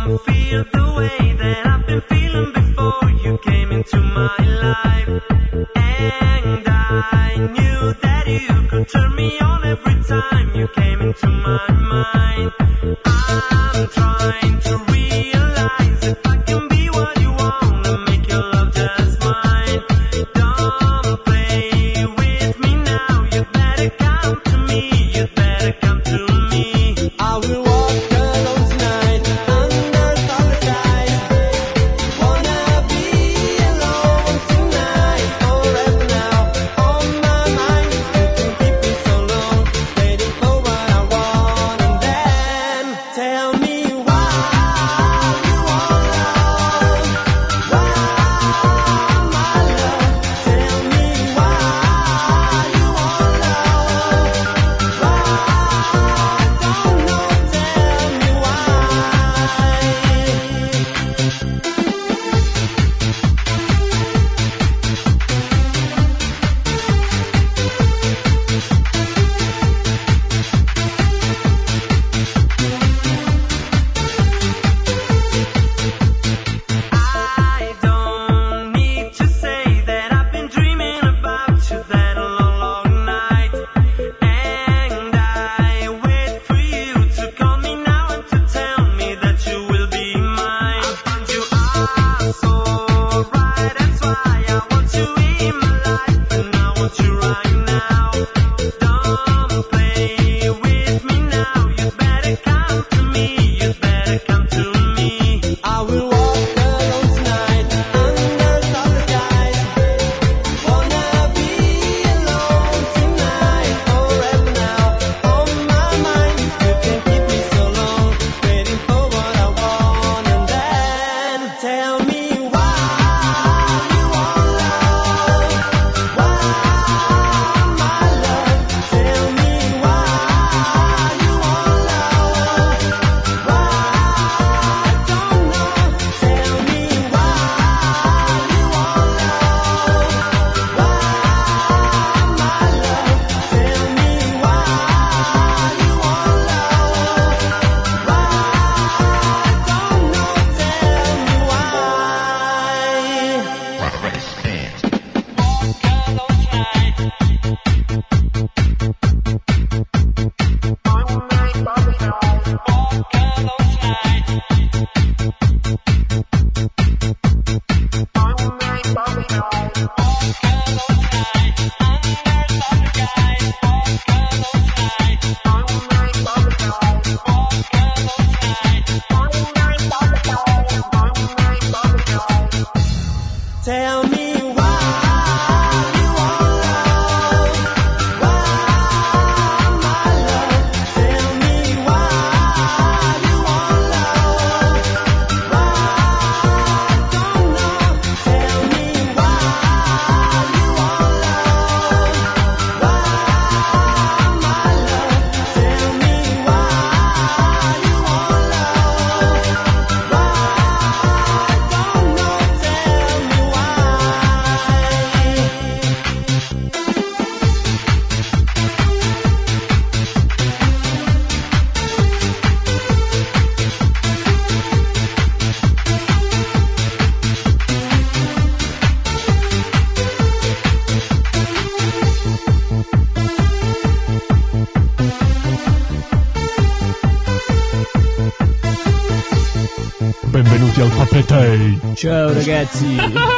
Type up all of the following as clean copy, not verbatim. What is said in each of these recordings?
benvenuti al Papetei. Ciao ragazzi.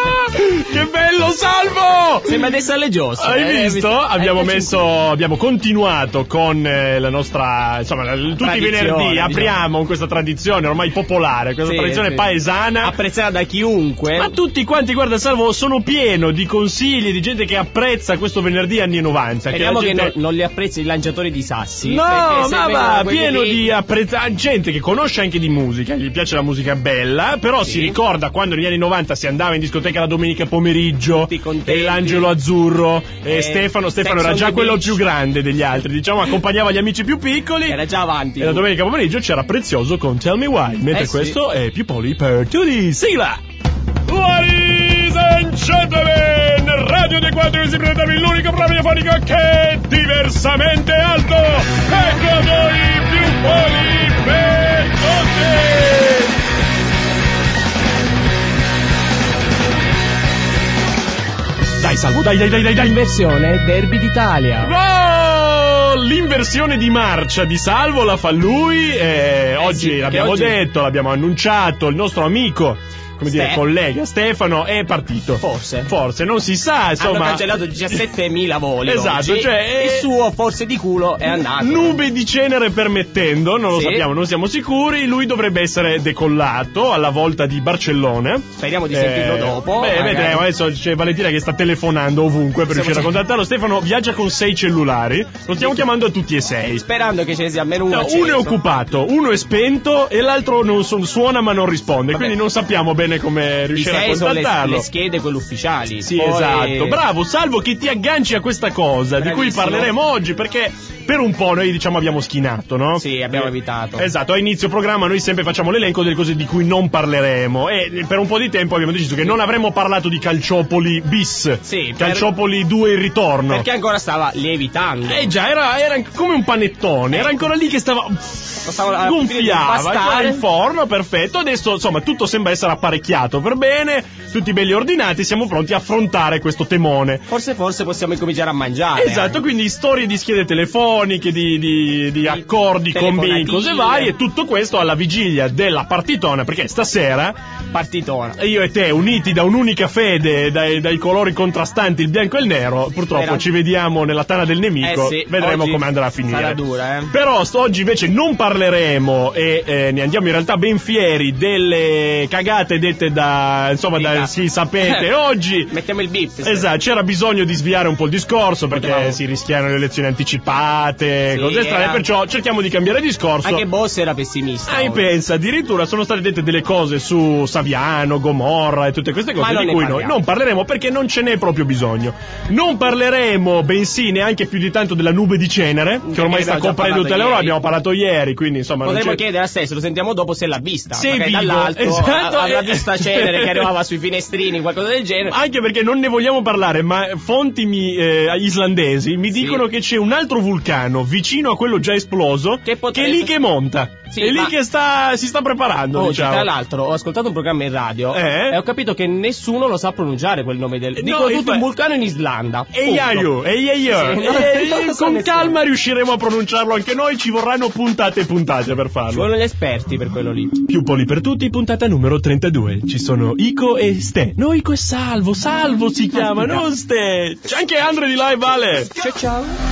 Che bello, Salvo! Sembra di essere leggioso. Hai visto? Abbiamo continuato con la nostra, insomma, tutti i venerdì apriamo questa tradizione ormai popolare, questa tradizione paesana, apprezzata da chiunque. Ma tutti quanti, guarda Salvo, sono pieno di consigli di gente che apprezza questo venerdì anni 90. Speriamo che che non li apprezzi il lanciatore di sassi. No, ma va, pieno di gente che conosce anche di musica, gli piace la musica bella, però si ricorda quando negli anni 90 si andava in discoteca la domenica pomeriggio e l'Angelo Azzurro e Stefano era già quello più grande degli altri, diciamo, accompagnava gli amici più piccoli, era già avanti, e la domenica pomeriggio c'era Prezioso con Tell Me Why, mentre questo è più poli per tutti. Sigla! Ladies and gentlemen, Radio dei Quattro che si presentarvi l'unico programma radiofonico che è diversamente alto, ecco a voi più poli per tutti. Dai. Inversione Derby d'Italia. Oh, l'inversione di marcia di Salvo la fa lui. Oggi sì, l'abbiamo detto, l'abbiamo annunciato. Il nostro amico, come dire, collega Stefano è partito. Forse, non si sa, insomma. Hanno cancellato 17.000 voli. Esatto, oggi, cioè il suo forse di culo è andato. Nube di cenere permettendo, non lo sappiamo, non siamo sicuri. Lui dovrebbe essere decollato alla volta di Barcellona. Speriamo di sentirlo dopo. Vedremo, adesso c'è Valentina che sta telefonando ovunque per riuscire a contattarlo. Stefano viaggia con 6 cellulari, lo stiamo chiamando a tutti e 6. Sperando che ce ne sia almeno uno. Uno è occupato, uno è spento e l'altro non suona ma non risponde. Quindi non sappiamo bene come riuscire a contattarlo. Le schede, quelle ufficiali. Sì, esatto. Bravo, Salvo, che ti agganci a questa cosa di cui parleremo oggi, perché per un po' noi abbiamo schinato, no? Sì, abbiamo evitato. Esatto, a inizio programma noi sempre facciamo l'elenco delle cose di cui non parleremo e per un po' di tempo abbiamo deciso che non avremmo parlato di Calciopoli bis. Sì, Calciopoli 2 il ritorno. Perché ancora stava lievitando. Già, era come un panettone, era ancora lì che stava gonfiava in forno, perfetto. Adesso insomma tutto sembra essere apparecchiato per bene, tutti belli ordinati, siamo pronti a affrontare questo temone. Forse possiamo incominciare a mangiare. Esatto, quindi storie di schede telefoniche, di accordi, combini, cose varie, e tutto questo alla vigilia della partitona, perché stasera partitona, io e te uniti da un'unica fede, dai colori contrastanti, il bianco e il nero, purtroppo ci vediamo nella tana del nemico. Sì, vedremo come andrà a finire. Sarà dura, Però oggi invece non parleremo e ne andiamo in realtà ben fieri delle cagate dette da sì, sapete. Oggi mettiamo il beep. Esatto, c'era bisogno di sviare un po' il discorso perché si rischiano le elezioni anticipate, cose strane, perciò cerchiamo di cambiare discorso. Anche Boss era pessimista. Pensa, addirittura sono state dette delle cose su Saviano, Gomorra e tutte queste cose di cui noi non parleremo perché non ce n'è proprio bisogno. Non parleremo bensì neanche più di tanto della nube di cenere che ormai sta coprendo tutta l'Europa, abbiamo parlato ieri, quindi insomma potremmo chiedere a stesso, lo sentiamo dopo, se l'ha vista, se magari dall'alto avrà vista cenere che arrivava sui finestrini, qualcosa del genere. Anche perché non ne vogliamo parlare, ma fonti islandesi mi dicono che c'è un altro vulcano vicino a quello già esploso che è lì che monta. È lì che si sta preparando, diciamo. Tra l'altro ho ascoltato un programma in radio e ho capito che nessuno lo sa pronunciare quel nome dicono tutto un vulcano in Islanda. Con calma riusciremo a pronunciarlo anche noi, ci vorranno puntate e puntate per farlo. Ci vogliono gli esperti per quello lì. Più poli per tutti, puntata numero 32. Ci sono Ico e Ste. No, Ico e Salvo si chiama, non Ste. C'è anche Andre di là e Vale. Ciao.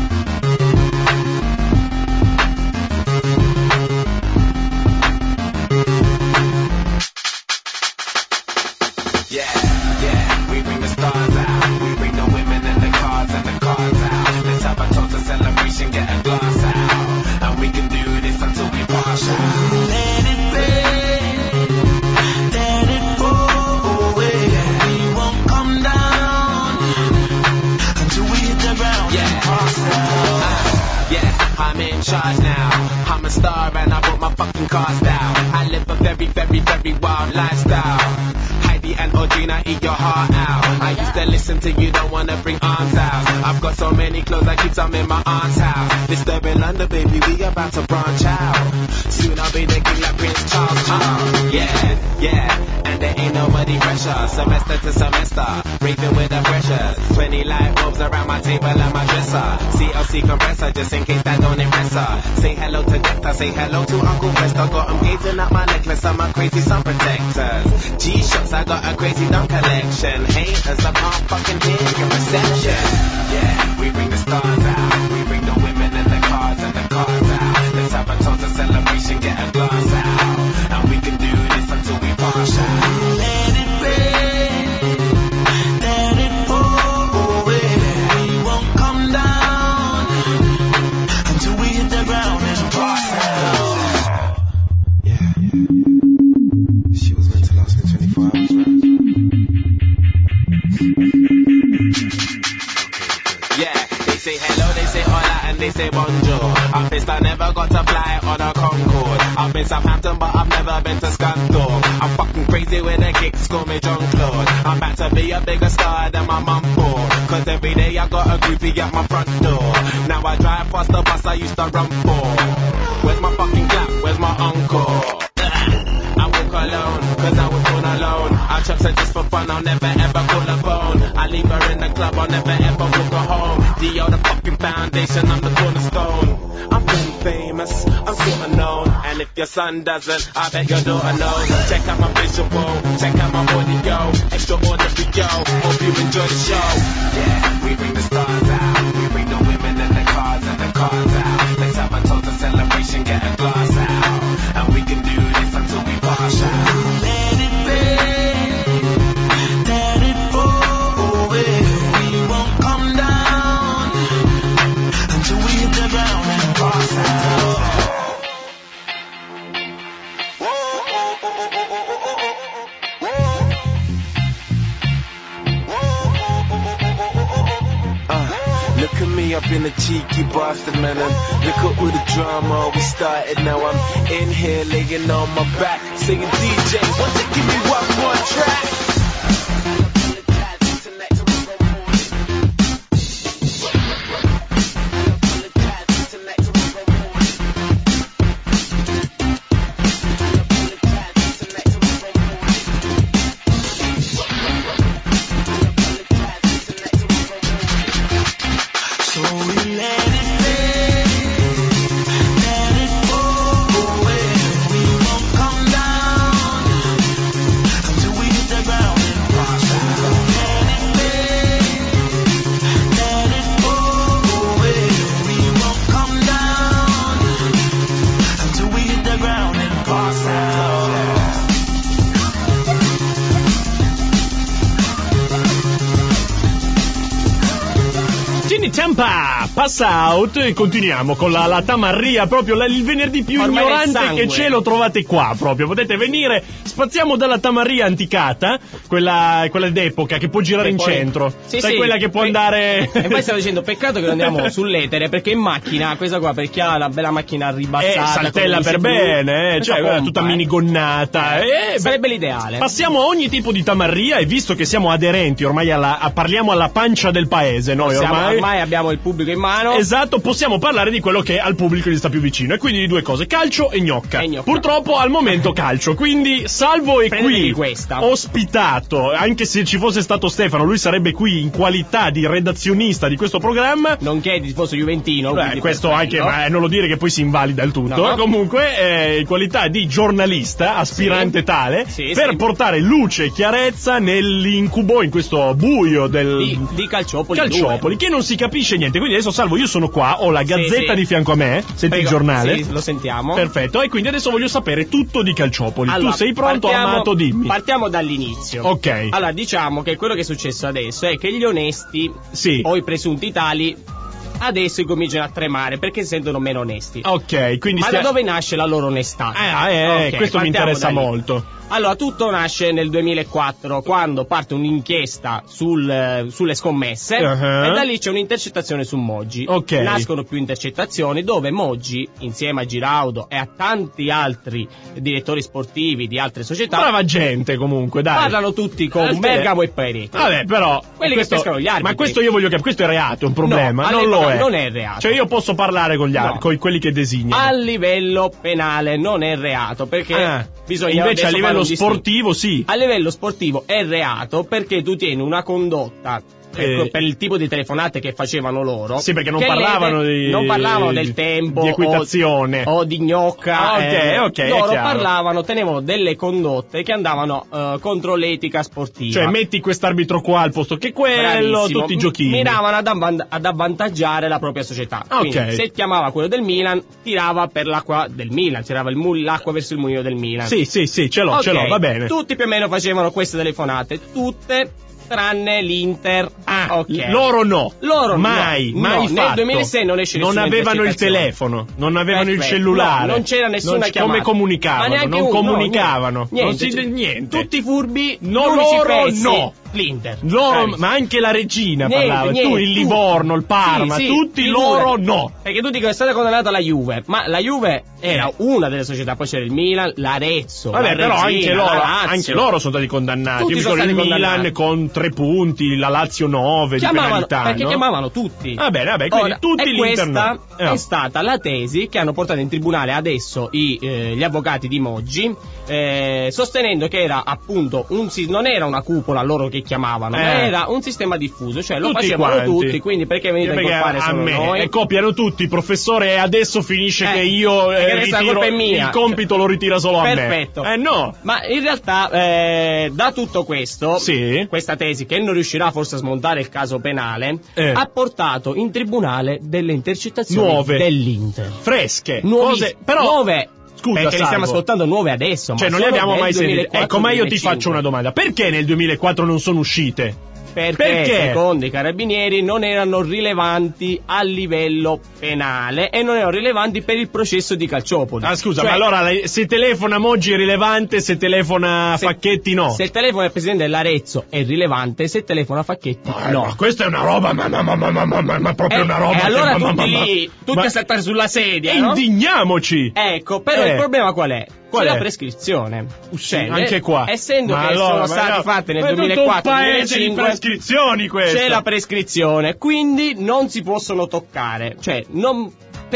Charge now. I'm a star and I brought my fucking cars down. I live a very, very, very wild lifestyle. Heidi and Audrina, eat your heart out. I used to listen to you, don't wanna bring arms out. I've got so many clothes, I keep some in my aunt's house. Disturbing London, baby, we about to branch out. Soon I'll be the king like Prince Charles. Yeah, and there ain't nobody pressure. Semester to semester, raving with the pressures. 20 light bulbs around my table and my dresser. CLC compressor, just in case that don't impress her. Say hello to Decta, say hello to Uncle Fester. Got him gazing at my necklace, I'm a crazy sun protectors. G-shots, I got a crazy dumb collection. Haters, I can't fucking hear your reception. Yeah, we bring the stars out. We bring the women and the cars out. Let's have a toast, a celebration, get a glass out. And we can do this until we pass out. Let it rain, let it pour away. We won't come down until we hit the ground and pass out. Yeah. She was meant to last me 24 hours, right? Yeah, they say hello, they say hola, and they say bonjour. I'm pissed I never got to fly on a Concorde. I've been Southampton, but I've never been to Scunthorpe. I'm fucking crazy with the kicks, call me Jean-Claude. I'm about to be a bigger star than my mum for. Cause every day I got a groupie at my front door. Now I drive past the bus I used to run for. Where's my fucking clap, where's my encore? I walk alone, cause I was born alone. I trust her just for fun, I'll never ever call her phone. I leave her in the club, I'll never ever walk her home. Dio the fucking foundation, I'm the cornerstone. I'm pretty famous, I'm sorta known. And if your son doesn't, I bet your daughter knows. Check out my visual, check out my audio. Extraordinary, yo, hope you enjoy the show. Yeah, we bring the stars out. We bring the women and the cars out. Let's have a total celebration, get a glass out. And we can do this until we pass out. Let it rain, let it fall away. We won't come down until we hit the ground and pass out. Look at me, I've been a cheeky bastard, man, and look at all the drama we started. Now I'm in here laying on my back, singing DJ, won't you give me one more track? Pass Out e continuiamo con la tamarria, proprio il venerdì più ormai ignorante che c'è, lo trovate qua proprio, potete venire, spaziamo dalla tamarria anticata, quella d'epoca che può girare in centro, sì, sai, sì, quella che può andare. E poi stavo dicendo peccato che non andiamo sull'etere, perché in macchina questa qua, perché ha la bella macchina ribassata, saltella per bene, cioè pompa, tutta minigonnata, sarebbe l'ideale. Passiamo a ogni tipo di tamarria, e visto che siamo aderenti ormai parliamo alla pancia del paese, noi ormai abbiamo il pubblico in mano. Esatto, possiamo parlare di quello che al pubblico gli sta più vicino, e quindi di due cose, calcio e gnocca. Purtroppo al momento calcio, quindi Salvo è qui ospitato, anche se ci fosse stato Stefano lui sarebbe qui in qualità di redazionista di questo programma, nonché di tifoso juventino. Questo anche, ma non lo dire che poi si invalida il tutto, no. Comunque in qualità di giornalista, aspirante tale, per portare luce e chiarezza nell'incubo, in questo buio di Calciopoli, che non si capisce niente. Quindi adesso, Salvo, io sono qua, ho la Gazzetta di fianco a me, senti il giornale? Sì, lo sentiamo. Perfetto, e quindi adesso voglio sapere tutto di Calciopoli. Allora, tu sei pronto, Amato? Dimmi. Partiamo dall'inizio. Ok. Allora, diciamo che quello che è successo adesso è che gli onesti, o i presunti tali, adesso cominciano a tremare perché si sentono meno onesti. Ok, quindi ma da dove nasce la loro onestà? Questo mi interessa molto. Allora, tutto nasce nel 2004, quando parte un'inchiesta sulle scommesse, e da lì c'è un'intercettazione su Moggi. Nascono più intercettazioni dove Moggi, insieme a Giraudo e a tanti altri direttori sportivi di altre società, brava gente comunque, dai, parlano tutti con Bergamo e Peretti. Vabbè, però quelli che pescano gli arbitri. Ma questo io voglio capire, questo è reato, è un problema? No, non lo è. Non è reato. Cioè io posso parlare con gli con quelli che designano. A livello penale non è reato, perché bisogna, invece a livello sportivo sì. A livello sportivo è reato perché tu tieni una condotta per il tipo di telefonate che facevano loro. Sì, perché non parlavano del tempo, di equitazione o di gnocca. Loro parlavano, tenevano delle condotte che andavano contro l'etica sportiva. Cioè, metti quest'arbitro qua al posto che quello. Bravissimo. Tutti i giochini miravano ad avvantaggiare la propria società. Quindi, se chiamava quello del Milan, tirava per l'acqua del Milan, tirava l'acqua verso il mulino del Milan. Sì, ce l'ho, va bene. Tutti più o meno facevano queste telefonate, tutte tranne l'Inter. Loro no. Mai fatto. Nel 2006 non esce nessuna. Non avevano il telefono, non avevano il cellulare. Non c'era nessuna chiamata. Come comunicavano? Non comunicavano. Niente. Tutti furbi. L'Inter. Ma anche la regina parlava. Tu il Livorno, il Parma, tutti loro no. Perché tu dici che è stata condannata la Juve, ma la Juve era una delle società, poi c'era il Milan, l'Arezzo. Vabbè, però anche loro sono stati condannati. Io sono il Milan con 3 punti, la Lazio 9 di penalità. Perché chiamavano tutti. Va bene, quindi tutti l'Inter. Questa è stata la tesi che hanno portato in tribunale adesso gli avvocati di Moggi, sostenendo che era appunto non era una cupola loro che chiamavano, ma era un sistema diffuso, cioè lo tutti facevano quanti. tutti, quindi perché venite a incolpare solo noi? E copiano tutti, professore, adesso finisce che io ritiro, il compito lo ritira solo a me. Perfetto. No. Ma in realtà da tutto questo, questa tesi che non riuscirà forse a smontare il caso penale, ha portato in tribunale delle intercettazioni nuove dell'Inter. Fresche. Nuove. Scusa, perché le stiamo ascoltando nuove adesso, cioè ma non le abbiamo mai 2004, sentite. Ecco, ma io ti 2005. faccio una domanda: perché nel 2004 non sono uscite? Perché secondo i carabinieri non erano rilevanti a livello penale e non erano rilevanti per il processo di Calciopoli. Ah, scusa, ma allora se telefona Moggi è rilevante, se telefona Facchetti no? Se il telefono del presidente dell'Arezzo è rilevante, se telefona Facchetti no. Ma questa è una roba, ma proprio una roba. E allora tutti a saltare sulla sedia, no? Indigniamoci! Ecco, però il problema qual è? C'è la prescrizione. Anche qua. Essendo che sono state fatte nel 2004-2005, c'è la prescrizione, quindi non si possono toccare. Cioè, non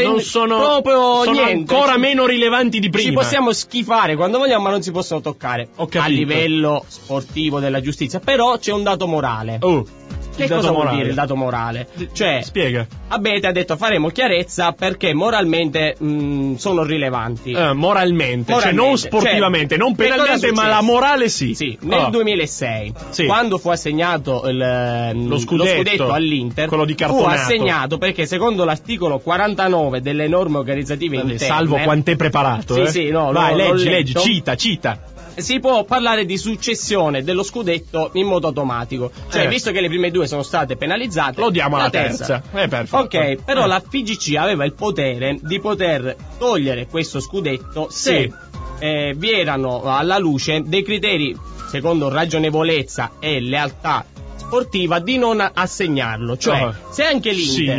sono proprio sono niente. Ancora meno rilevanti di prima. Ci possiamo schifare quando vogliamo, ma non si possono toccare a livello sportivo della giustizia. Però c'è un dato morale. Che cosa vuol dire il dato morale? Cioè, spiega. Abete ha detto faremo chiarezza perché moralmente sono rilevanti. Moralmente, cioè non sportivamente, non penalmente, ma la morale sì. Nel 2006, quando fu assegnato lo scudetto all'Inter, quello di cartonato, fu assegnato perché secondo l'articolo 49 delle norme organizzative interne, salvo quant'è preparato. Vai, leggi, cita. Si può parlare di successione dello scudetto in modo automatico. Cioè, visto che le prime due sono state penalizzate, lo diamo alla terza. Perfetto. Ok, però la FIGC aveva il potere di poter togliere questo scudetto se vi erano alla luce dei criteri, secondo ragionevolezza e lealtà sportiva, di non assegnarlo. Cioè, se anche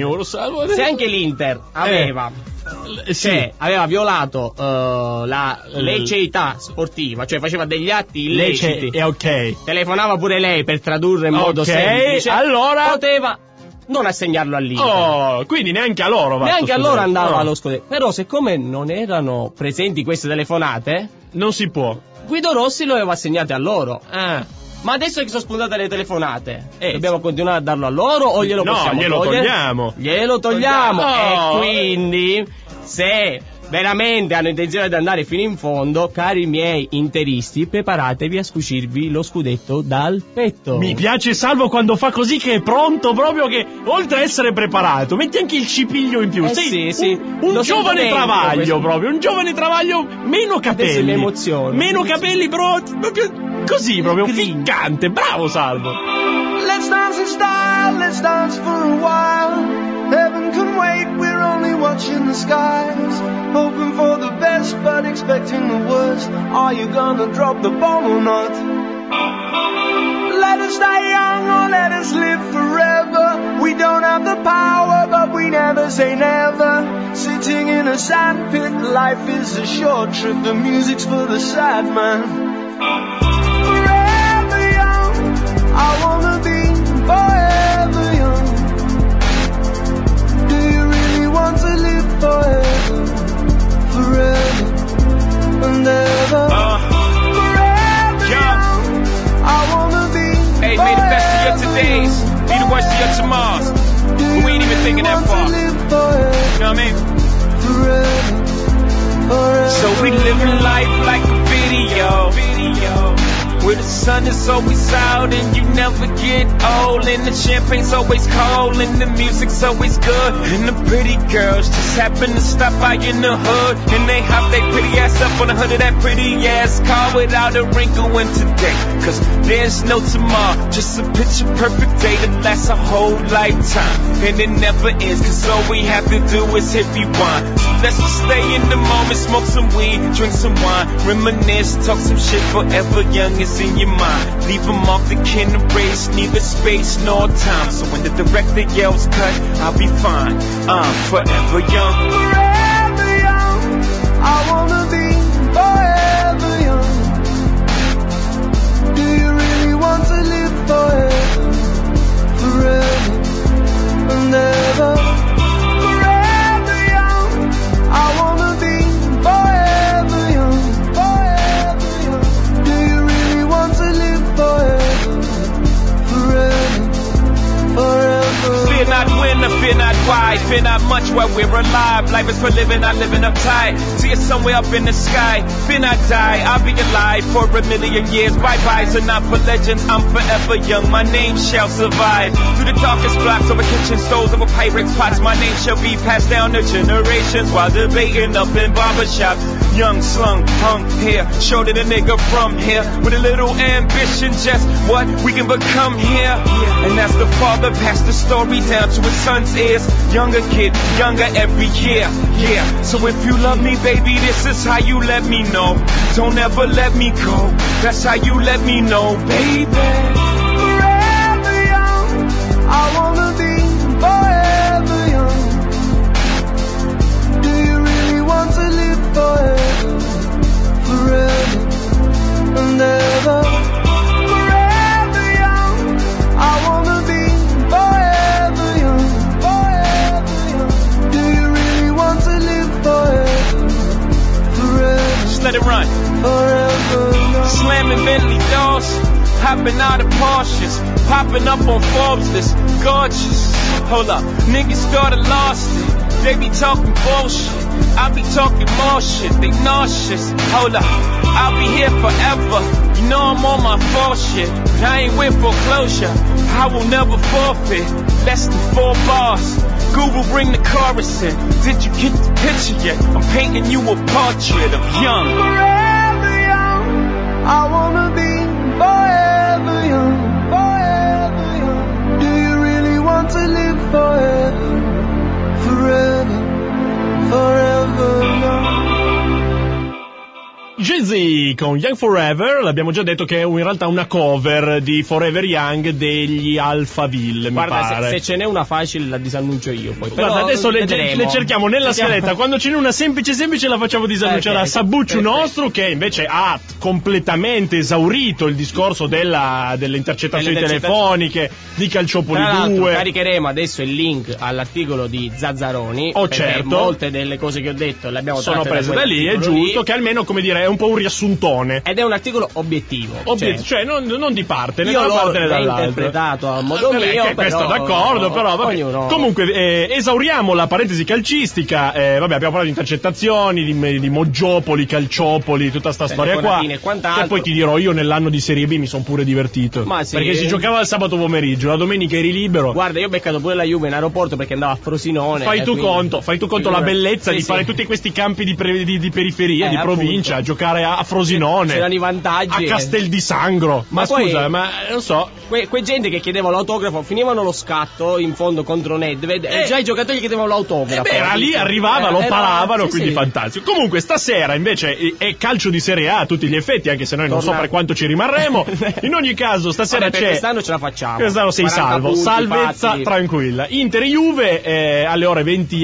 l'Inter aveva aveva violato la liceità sportiva, cioè faceva degli atti illeciti, telefonava pure lei per tradurre in modo semplice, allora poteva non assegnarlo all'Inter. Quindi neanche a loro andava allo scudetto. Però siccome non erano presenti queste telefonate, non si può. Guido Rossi lo aveva assegnate a loro. Ma adesso che sono spuntate le telefonate, dobbiamo continuare a darlo a loro o glielo possiamo togliere? Glielo togliamo. E quindi, se veramente hanno intenzione di andare fino in fondo, cari miei interisti, preparatevi a scucirvi lo scudetto dal petto. Mi piace Salvo quando fa così, che è pronto proprio, che oltre a essere preparato metti anche il cipiglio in più. Un giovane travaglio proprio, un giovane travaglio, meno capelli, le emozioni, meno capelli, proprio così, proprio ficcante. Bravo Salvo. Let's dance in style, let's dance for a while. Heaven can wait, we're only watching the skies. Hoping for the best, but expecting the worst. Are you gonna drop the bomb or not? Let us die young or let us live forever. We don't have the power, but we never say never. Sitting in a sandpit, life is a short trip. The music's for the sad man. Forever young, I wanna be forever young. Do you really want to live forever? Forever and ever. Forever young, I wanna be Hey, may the best of your todays be the worst of your tomorrows. But we ain't even thinking that far. You know what I mean? Forever. So we living life like a video. Where the sun is always out and you never get old, and the champagne's always cold and the music's always good, and the pretty girls just happen to stop by in the hood, and they hop their pretty ass up on the hood of that pretty ass car without a wrinkle in today. Cause there's no tomorrow, just a picture perfect day that lasts a whole lifetime, and it never ends, cause all we have to do is hit rewind. So let's just stay in the moment, smoke some weed, drink some wine, reminisce, talk some shit, forever young is in your mind. Leave them off the kin race, neither space nor time. So when the director yells cut, I'll be fine. I'm forever young. Forever young, I wanna be forever young. Do you really want to live forever? Forever and ever. Forever young, I wanna be forever young. Forever young. Do you really want to live forever? Fear not why, fear not much while we're alive. Life is for living, not living uptight. See us somewhere up in the sky. Fear not die, I'll be alive for a million years. Bye-bye, so not for legends, I'm forever young. My name shall survive. Through the darkest blocks, over kitchen stoves, over Pyrex pots. My name shall be passed down to generations while debating up in barbershops. Young, slung, hung here, showed it a nigga from here. With a little ambition, just what we can become here. And that's the father passed the story down to his son's ears. Younger kid, younger every year, yeah. So if you love me, baby, this is how you let me know. Don't ever let me go, that's how you let me know, baby. Forever young, I wanna be forever young. Do you really want to live forever? Forever and ever. Forever young, I wanna be forever young. Forever young. Do you really want to live forever? Forever. Just let it run. Forever young. Slamming Bentley doors, hopping out of Porsches, popping up on Forbes list, gorgeous. Hold up, niggas thought I lost it. They be talking bullshit, I be talking more shit. They nauseous. Hold up, I'll be here forever. You know I'm on my full shit, but I ain't with foreclosure. I will never forfeit. Less than 4 bars. Google, bring the chorus in. Did you get the picture yet? I'm painting you a portrait of young. Forever young, I wanna be forever young. Forever young. Do you really want to live forever? Forever, forever young. Jay-Z con Young Forever, l'abbiamo già detto che è in realtà una cover di Forever Young degli Alphaville, mi pare. Se ce n'è una facile la disannuncio io poi. Guarda, però adesso le cerchiamo nella scaletta, quando ce n'è una semplice la facciamo disannunciare a Sabuccio nostro, che invece ha completamente esaurito il discorso delle intercettazioni telefoniche di Calciopoli 2. Caricheremo adesso il link all'articolo di Zazzaroni. Oh certo, molte delle cose che ho detto le abbiamo sono prese da lì, è giusto che almeno, come dire, è un po' un riassuntone. Ed è un articolo obiettivo. Cioè non di parte, né da una parte né dall'altra. L'ho interpretato a modo mio, questo d'accordo, però vabbè. Ognuno... Comunque esauriamo la parentesi calcistica, abbiamo parlato di intercettazioni, di Moggiopoli, Calciopoli, tutta sta storia qua. E poi ti dirò, io nell'anno di Serie B mi sono pure divertito. Ma sì, perché si giocava il sabato pomeriggio, la domenica eri libero. Guarda, io ho beccato pure la Juve in aeroporto perché andavo a Frosinone. Fai tu conto la bellezza di fare tutti questi campi di periferia, di provincia, a giocare a Frosinone. C'erano i vantaggi. A Castel di Sangro. Ma scusa, ma non so. Quei gente che chiedeva l'autografo finivano lo scatto in fondo contro Nedved e già i giocatori gli chiedevano l'autografo. Era lì, arrivava, lo paravano, quindi fantastico. Comunque stasera invece è calcio di Serie A a tutti gli effetti, anche se noi non so per quanto ci rimarremo. In ogni caso stasera c'è. Quest'anno ce la facciamo. Quest'anno sei salvo, salvezza tranquilla. Inter Juve alle ore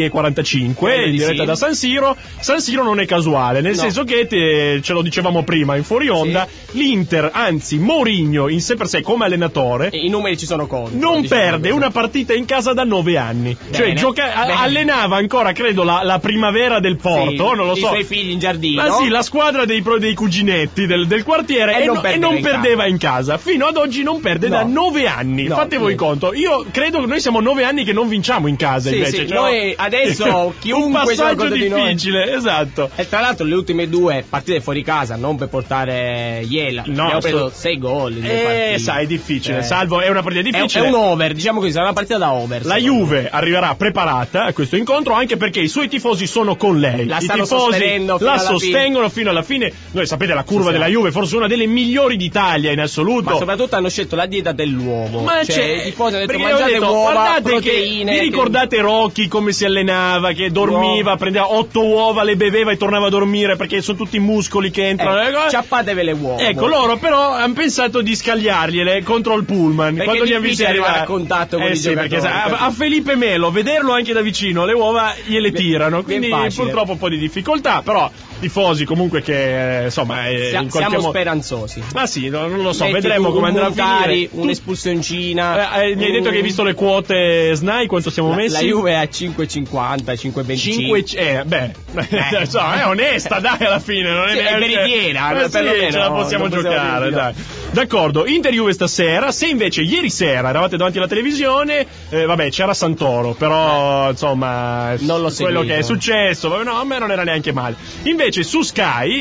20:45 in diretta da San Siro. San Siro non è casuale, nel senso che ce lo dicevamo prima in fuori onda, l'Inter, anzi Mourinho in sé per sé come allenatore, e i numeri ci sono contro, non perde una partita in casa da 9 anni. Bene, cioè allenava ancora credo la primavera del Porto, non lo so, i suoi figli in giardino, la squadra dei cuginetti del quartiere e non perdeva in casa. Fino ad oggi non perde da 9 anni. Fate voi conto, io credo che noi siamo 9 anni che non vinciamo in casa invece. Noi adesso chiunque un passaggio difficile, esatto. E tra l'altro le ultime 2 partite fuori casa, non per portare Iela, abbiamo preso 6 gol. Sai, è difficile, salvo è una partita difficile. È un over, diciamo così, sarà una partita da over. La Juve arriverà preparata a questo incontro, anche perché i suoi tifosi sono con lei. I tifosi la sostengono fino alla fine. Noi sapete la curva della Juve, forse una delle migliori d'Italia in assoluto. Ma soprattutto hanno scelto la dieta dell'uovo. Ma i tifosi hanno detto mangiate uova, proteine. Vi ricordate Rocky come si allenava, che dormiva, prendeva 8 uova, le beveva e tornava a dormire perché sono tutti muscoli che entrano. Ciappatevi le uova. Ecco, loro però hanno pensato di scagliargliele contro il pullman. Perché quando gli hanno visto arrivare a contatto con i giocatori. Perché a Felipe Melo vederlo anche da vicino le uova gliele tirano, quindi purtroppo un po' di difficoltà, però tifosi comunque che insomma siamo speranzosi. Ma sì, non lo so, vedremo come andrà a finire. Un'espulsioncina. Mi hai detto che hai visto le quote SNAI, quanto siamo messi? La Juve è a 5,50, 5,25. È onesta, dai, alla fine non è per i preghiera, ce la possiamo giocare, dai. D'accordo, Inter-Juve stasera. Se invece ieri sera eravate davanti alla televisione, vabbè, c'era Santoro, però insomma non lo quello che è successo, no, a me non era neanche male. Invece su Sky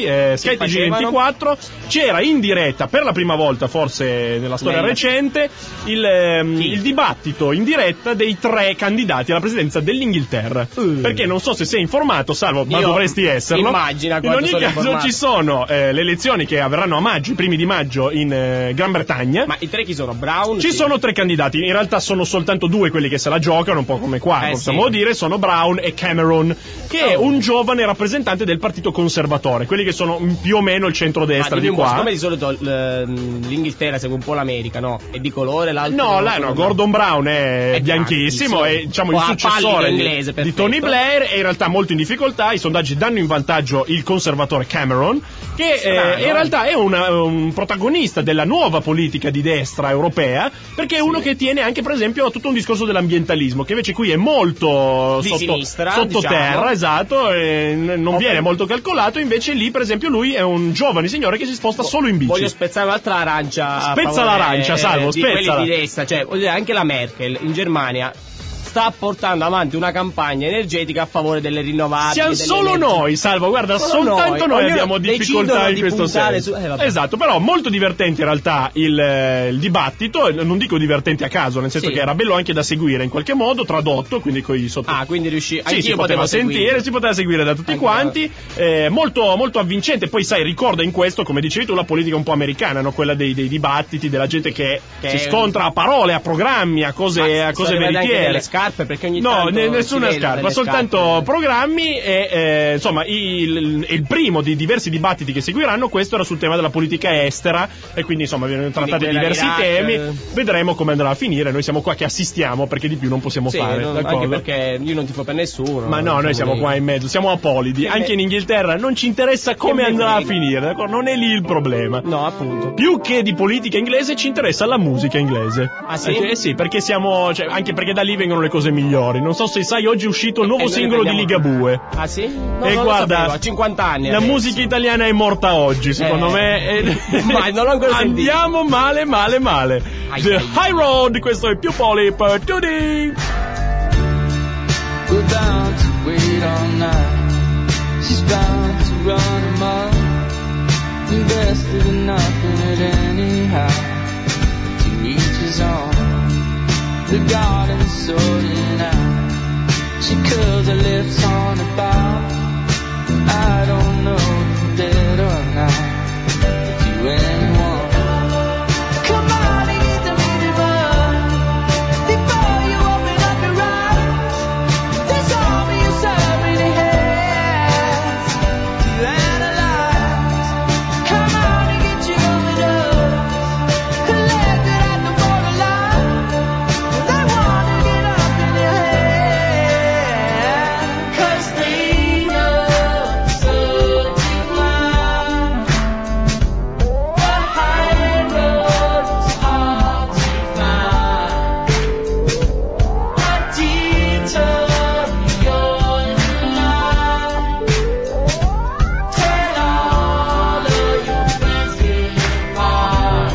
TG24 c'era in diretta per la prima volta forse nella storia recente il dibattito in diretta dei 3 candidati alla presidenza dell'Inghilterra. Perché non so se sei informato, Salvo, ma dovresti esserlo. Immagina, in ogni caso informato. ci sono le elezioni che avverranno a maggio, i primi di maggio in Gran Bretagna. Ma i 3 chi sono? Brown? Ci sono 3 candidati, in realtà sono soltanto 2 quelli che se la giocano, un po' come qua, possiamo dire, sono Brown e Cameron, che è un giovane rappresentante del partito conservatore, quelli che sono più o meno il centrodestra di qua. Come di solito l'Inghilterra segue un po' l'America, no? È di colore, l'altro no, Gordon Brown è bianchissimo, è diciamo il successore di Tony Blair, e in realtà molto in difficoltà. I sondaggi danno in vantaggio il conservatore Cameron, che in realtà è un protagonista della nuova politica di destra europea, perché è uno che tiene anche per esempio a tutto un discorso dell'ambientalismo, che invece qui è molto sottoterra, esatto, non viene molto calcolato. Invece lì per esempio lui è un giovane signore che si sposta solo in bici. Voglio spezzare un'altra arancia, spezza l'arancia, Salvo, spezzala. Quelli di destra, cioè voglio dire, anche la Merkel in Germania sta portando avanti una campagna energetica a favore delle rinnovabili. Siamo solo noi, Salvo, guarda, soltanto noi abbiamo difficoltà in questo senso. Esatto, però molto divertente in realtà il dibattito, non dico divertente a caso, nel senso che era bello anche da seguire in qualche modo, tradotto, quindi con i sotto. Quindi riuscì. Sì, si poteva sentire, si poteva seguire da tutti quanti. Molto, molto avvincente. Poi sai, ricorda in questo, come dicevi tu, la politica un po' americana, no? Quella dei dibattiti, della gente che si scontra a parole, a programmi, a cose veritiere. Perché ogni tanto nessuna scarpa, soltanto programmi e insomma il primo di diversi dibattiti che seguiranno. Questo era sul tema della politica estera, e quindi insomma vengono trattati diversi temi. Vedremo come andrà a finire. Noi siamo qua che assistiamo, perché di più non possiamo fare, anche perché io non tifo per nessuno, ma no, noi siamo qua in mezzo, siamo apolidi. Anche in Inghilterra non ci interessa come andrà a finire, d'accordo? Non è lì il problema. No, appunto. Più che di politica inglese ci interessa la musica inglese. Ah sì? Sì, perché siamo, anche perché da lì vengono le cose migliori. Non so se sai, oggi è uscito il nuovo singolo di Ligabue. Ah sì? No, e guarda, a 50 anni la musica italiana è morta oggi, secondo me. Ma non l'ho ancora sentito. Andiamo male. The High Road, questo è più Poli per tutti. Go down to wait all night. She's bound to run amok. Invested in nothing at anyhow. To each his own. The garden's sorting out. She curls her lips on her bow. I don't know if I'm dead or not. If you anyone, come on and get the minimum before you open up your eyes. There's only a servant in hands to analyze. Come on and get your overdose. Collected at the borderline. They wanna get up in your head, 'cause they know so to climb. The high road is hard to find. A detour beyond your line. Tell all of your friends goodbye.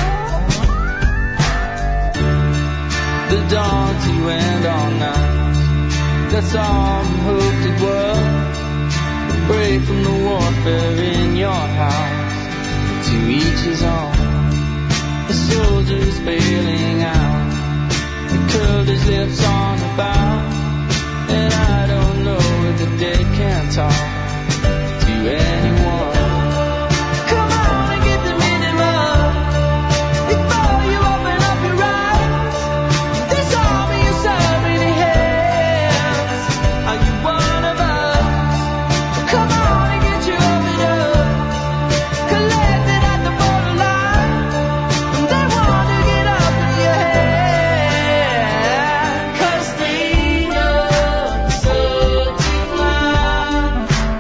The dawn's you and all night. That's all we hoped it was. A break from the warfare in your house. To each his own. The soldier's bailing out. He curled his lips on the bow. And I don't know if the dead can talk to anyone. Come on and get the minimum before you open up your eyes. There's only a servant in hands. Are you one of us? Come on and get your overdose. Collected at the borderline. And they want to get up in your head, 'cause they know so to climb.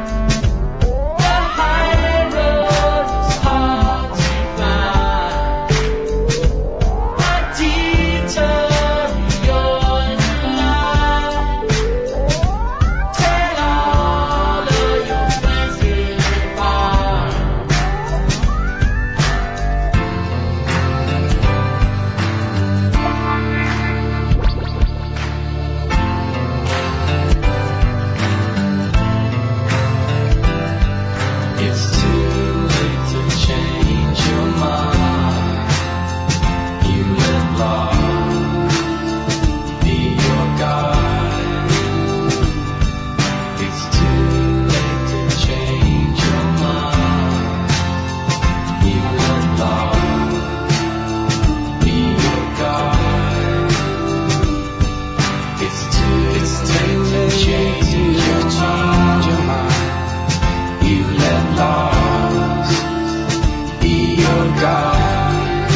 your God.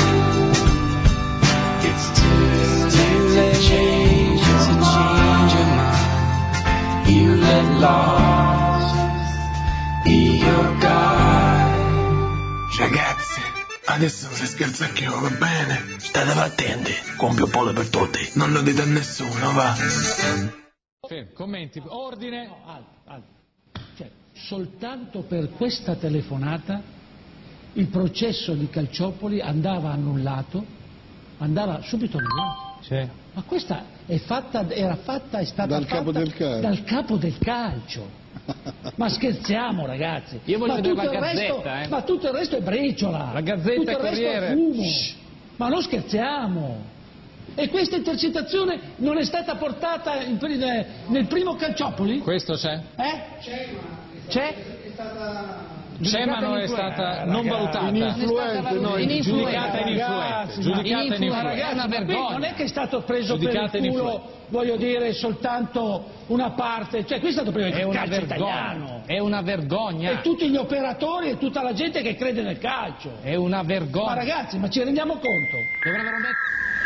It's too late to change your mind. You let lost be your guide. Ragazzi, adesso si scherza anch'io, va bene? State attenti, compio pole per tutti. Non lo dite a nessuno, va. Commenti, ordine. No, alto. Cioè, soltanto per questa telefonata il processo di Calciopoli andava annullato, andava subito annullato. Sì. Ma questa è stata fatta dal capo del calcio. Ma scherziamo, ragazzi? Io voglio vedere la Gazzetta, ma tutto il resto è briciola. La Gazzetta, tutto il Corriere. Resto è fumo. Ma non scherziamo. E questa intercettazione non è stata portata nel primo Calciopoli? Questo c'è? C'è? C'è, ma non è stata non valutata. Giudicata ininfluente. Ragazzi, una vergogna. Non è che è stato preso per il culo, voglio dire, soltanto una parte. Cioè, qui è stato preso il calcio italiano. È una vergogna. E tutti gli operatori e tutta la gente che crede nel calcio. È una vergogna. Ma ragazzi, ma ci rendiamo conto? Dovrebbero mettere...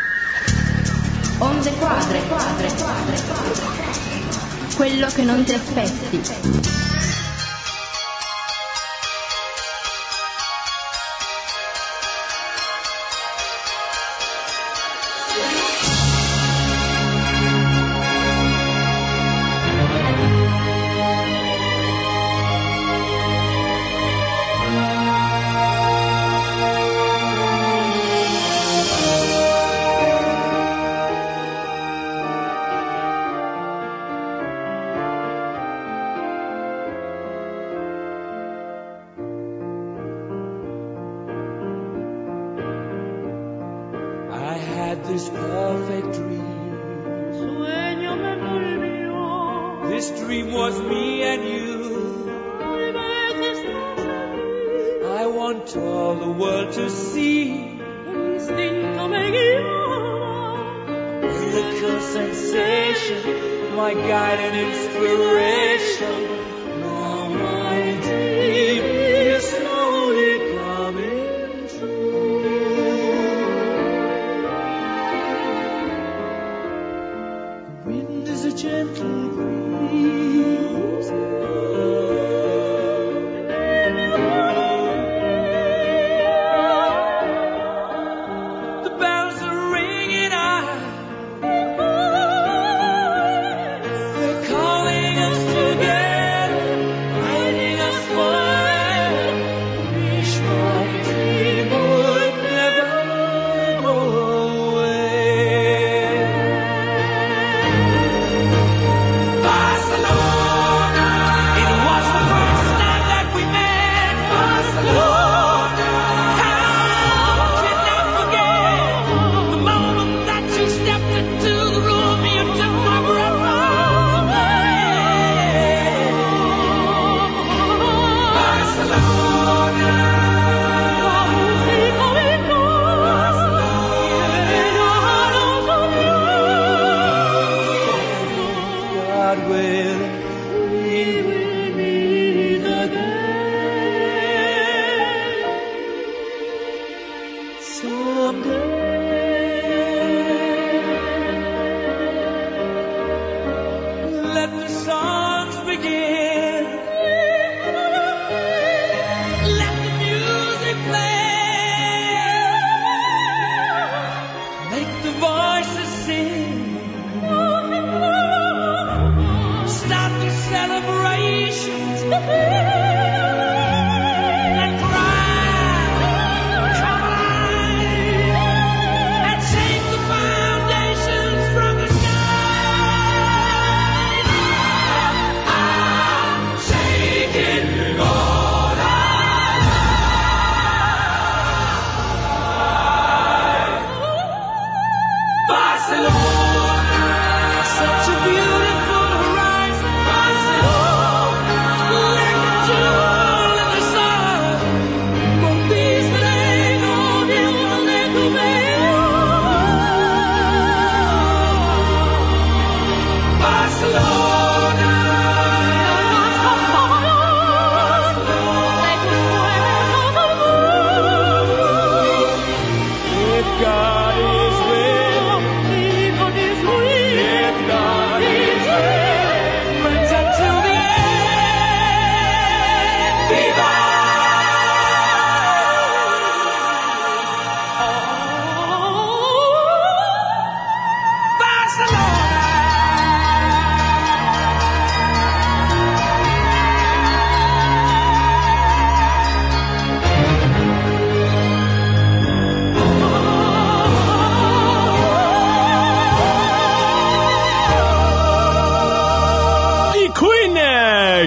Onde quadre. Quello che non ti aspetti. This perfect dream. Sueño me volvió. This dream was me and you. I want all the world to see. Un instinto me guiaba. Miracle sensation, my guide and inspiration. Now my dream is slowly coming true. A gentle breeze. The bells are ringing out. They're calling us together, guiding us forever. Wish my dream would never go away.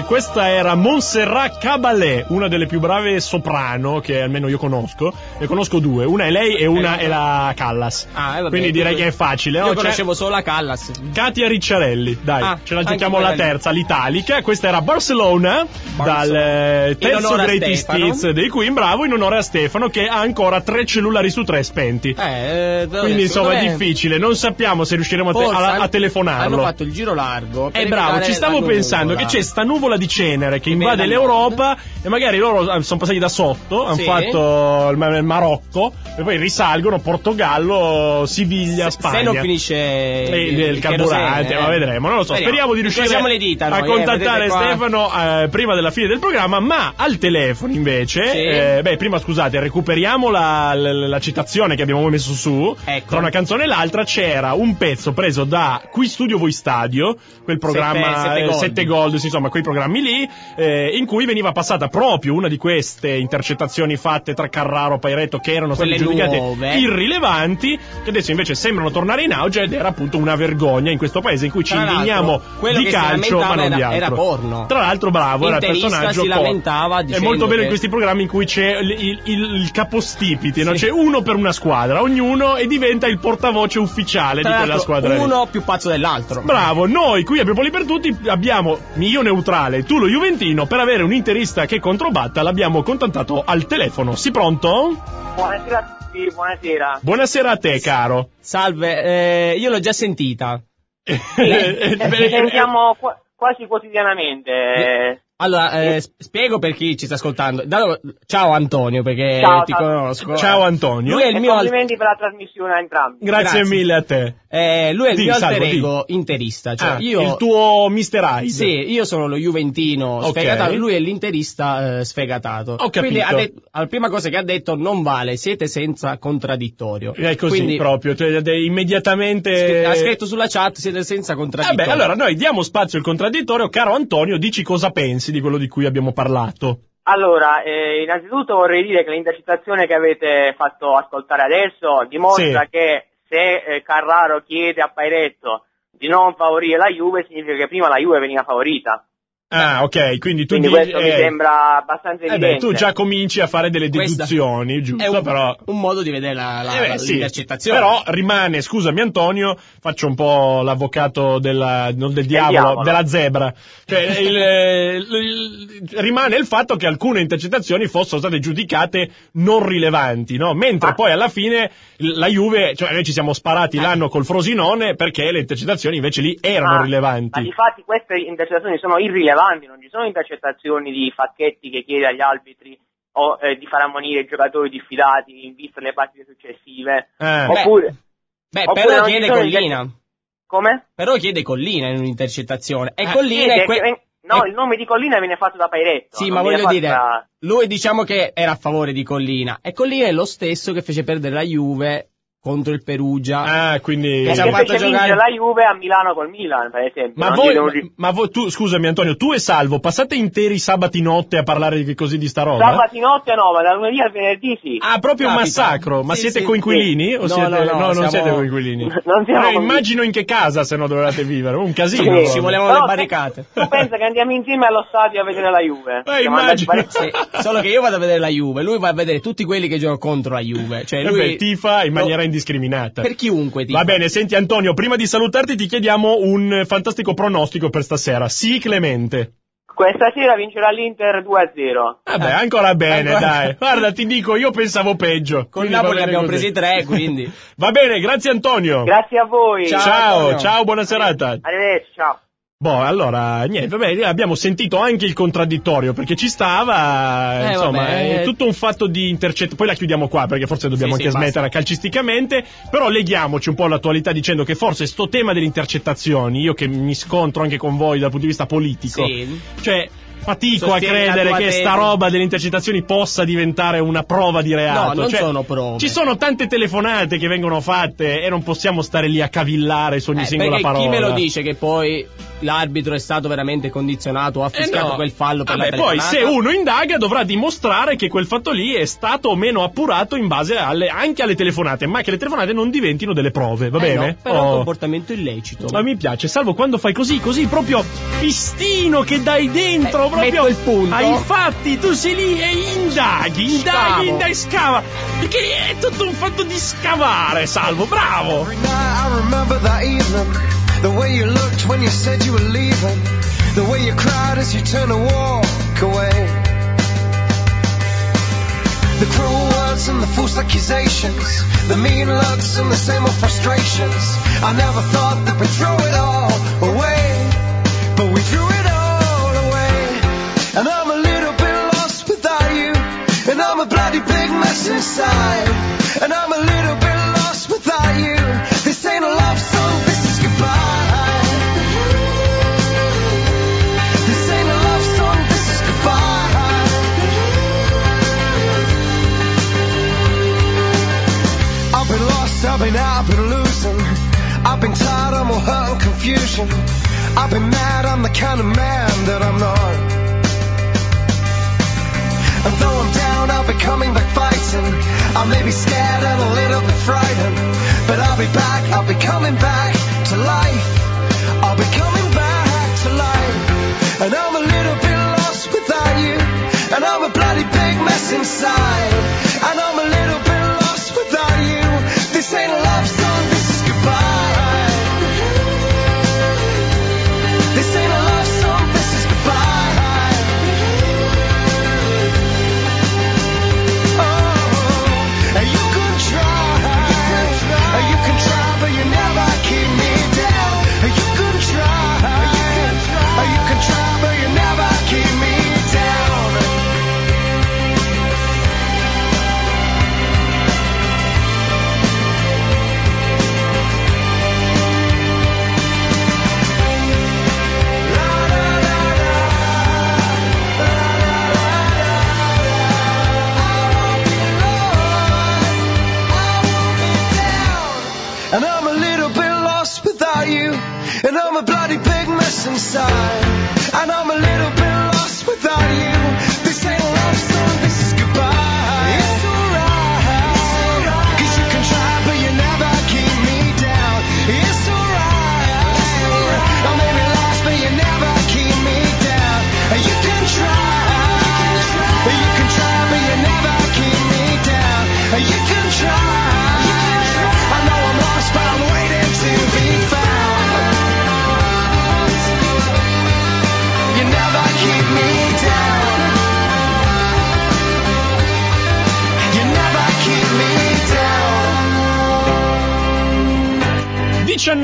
questa era Montserrat Caballé, una delle più brave soprano che almeno io conosco. Ne conosco due, una è lei e una è la Callas. Vabbè, quindi direi che è facile. Io conoscevo solo la Callas. Katia Ricciarelli, dai, ce la giochiamo la terza, l'italica. Questa era Barcelona. Dal terzo Greatest Hits dei Queen, bravo, in onore a Stefano, che ha ancora 3 cellulari su 3 spenti. Quindi insomma è difficile, non sappiamo se riusciremo a telefonarlo. Hanno fatto il giro largo. Bravo, ci stavo pensando che c'è sta nuvola di cenere che invade l'Europa e magari loro sono passati da sotto, hanno fatto il Marocco e poi risalgono Portogallo, Siviglia, Spagna. Se non finisce il carburante, ma vedremo, non lo so. Speriamo di riuscire a contattare Stefano prima della fine del programma, ma al telefono invece prima scusate, recuperiamo la citazione che abbiamo messo su. Tra una canzone e l'altra c'era un pezzo preso da Qui Studio Voi Stadio, quel programma 7 Gold, insomma quei programmi lì, in cui veniva passata proprio una di queste intercettazioni fatte tra Carraro e Pairetto, che erano state giudicate irrilevanti, che adesso invece sembrano tornare in auge, ed era appunto una vergogna in questo paese in cui ci indigniamo di calcio ma non di altro. Era porno. Tra l'altro bravo, era il personaggio si lamentava è molto bello in questi programmi in cui c'è il capostipiti, no? C'è uno per una squadra, ognuno, e diventa il portavoce ufficiale di quella squadra. Uno più pazzo dell'altro. Bravo, noi qui abbiamo per tutti abbiamo io neutrale, tu lo juventino. Per avere un interista che controbatta l'abbiamo contattato al telefono. Sì, pronto? Buonasera a tutti, buonasera. Buonasera a te, caro. Salve, io l'ho già sentita. Sentiamo quasi quotidianamente. Allora, spiego per chi ci sta ascoltando. Ciao Antonio, perché ti conosco. Ciao Antonio. Lui è il mio complimenti per la trasmissione a entrambi. Grazie mille a te. Lui è il mio alter ego interista. Cioè il tuo Mr. Hyde. Sì, io sono lo juventino sfegatato, lui è l'interista sfegatato. Ho capito. Quindi la prima cosa che ha detto non vale, siete senza contraddittorio. È così. Quindi, proprio, immediatamente ha scritto sulla chat, siete senza contraddittorio. Allora noi diamo spazio al contraddittorio. Caro Antonio, dici cosa pensi di quello di cui abbiamo parlato. Allora, innanzitutto vorrei dire che l'intercettazione che avete fatto ascoltare adesso dimostra che se Carraro chiede a Pairetto di non favorire la Juve, significa che prima la Juve veniva favorita. Ah, ok, quindi tu dici, questo mi sembra abbastanza evidente. Tu già cominci a fare delle deduzioni, giusto? È però un modo di vedere l'intercettazione. Però rimane, scusami Antonio, faccio un po' l'avvocato non del diavolo, della zebra. Cioè, rimane il fatto che alcune intercettazioni fossero state giudicate non rilevanti, no? Mentre poi alla fine la Juve, cioè noi ci siamo sparati l'anno col Frosinone perché le intercettazioni invece lì erano rilevanti. Ma difatti queste intercettazioni sono irrilevanti. Non ci sono intercettazioni di Facchetti che chiede agli arbitri o di far ammonire i giocatori diffidati in vista delle partite successive. Oppure però chiede Collina. Come? Però chiede Collina in un'intercettazione. E Collina il nome di Collina viene fatto da Pairetto. Sì, ma voglio dire, lui diciamo che era a favore di Collina. E Collina è lo stesso che fece perdere la Juve contro il Perugia. Quindi che fece vincere la Juve a Milano col Milan, per esempio. Ma voi, tu, scusami Antonio, tu e Salvo passate interi sabati notte a parlare così di sta roba? Sabati notte no, ma da lunedì al venerdì sì. Proprio un massacro. Ma siete coinquilini? O non siete coinquilini? Non siamo immagino in che casa, se no dovevate vivere. Un casino. Ci volevano le barricate. Tu pensa che andiamo insieme allo stadio a vedere la Juve? Immagino. Solo che io vado a vedere la Juve, lui va a vedere tutti quelli che giocano contro la Juve. Cioè lui tifa in maniera indiscriminata. Per chiunque tifa. Va bene, senti Antonio, prima di salutarti ti chiediamo un fantastico pronostico per stasera. Sì, Clemente. Questa sera vincerà l'Inter 2-0. Vabbè, ancora bene, dai. Guarda, ti dico, io pensavo peggio. Con il Napoli abbiamo presi 3, quindi. Va bene, grazie Antonio. Grazie a voi. Ciao, buona serata. Arrivederci, ciao. Allora, niente, abbiamo sentito anche il contraddittorio, perché ci stava, insomma, è tutto un fatto di intercettazione. Poi la chiudiamo qua, perché forse dobbiamo smettere calcisticamente, però leghiamoci un po' all'attualità dicendo che forse sto tema delle intercettazioni, io che mi scontro anche con voi dal punto di vista politico, cioè fatico a credere che sta roba delle intercettazioni possa diventare una prova di reato. No, non sono prove. Ci sono tante telefonate che vengono fatte e non possiamo stare lì a cavillare su ogni singola parola. Chi me lo dice che poi l'arbitro è stato veramente condizionato o ha fischiato quel fallo per la telefonata? Poi se uno indaga dovrà dimostrare che quel fatto lì è stato o meno appurato in base anche alle telefonate, ma che le telefonate non diventino delle prove, va bene? No, però è un comportamento illecito. Ma mi piace, Salvo, quando fai così proprio fistighi pallino che dai dentro proprio il punto ai fatti, tu sei lì e indaghi, scava, perché è tutto un fatto di scavare, Salvo, bravo. Every night I remember that evening, the way you looked when you said you were leaving, the way you cried as you turned to walk away, the cruel words and the false accusations, the mean looks and the same old frustrations. I never thought that we'd throw it all away, but we threw it all away. And I'm a little bit lost without you, and I'm a bloody big mess inside. And I'm a little bit lost without you. This ain't a love song, this is goodbye. This ain't a love song, this is goodbye. I've been lost, I've been out, I've been losing. I've been tired, I'm all hurt and confusion. I've been mad, I'm the kind of man that I'm not. And though I'm down, I'll be coming back fighting. I may be scared and a little bit frightened, but I'll be back, I'll be coming back to life. I'll be coming back to life. And I'm a little bit lost without you, and I'm a bloody big mess inside. And I'm a little bit lost without you. This ain't a love song, this is goodbye. This ain't a love song, this is goodbye. Oh, and you can try, you can try, but you never keep me down. You can try, you can try, but you never keep me down. And I'm a little bit lost without you, and I'm a bloody big mess inside. And I'm a little bit lost without you. This ain't a love song, this is goodbye. It's alright, 'cause you can try, but you never keep me down. It's alright, I may be lost, but you never keep me down. And you can try, but you never keep me down. And you can try. I know I'm lost, but I'm waiting to be found. You never keep me down. You never keep me down.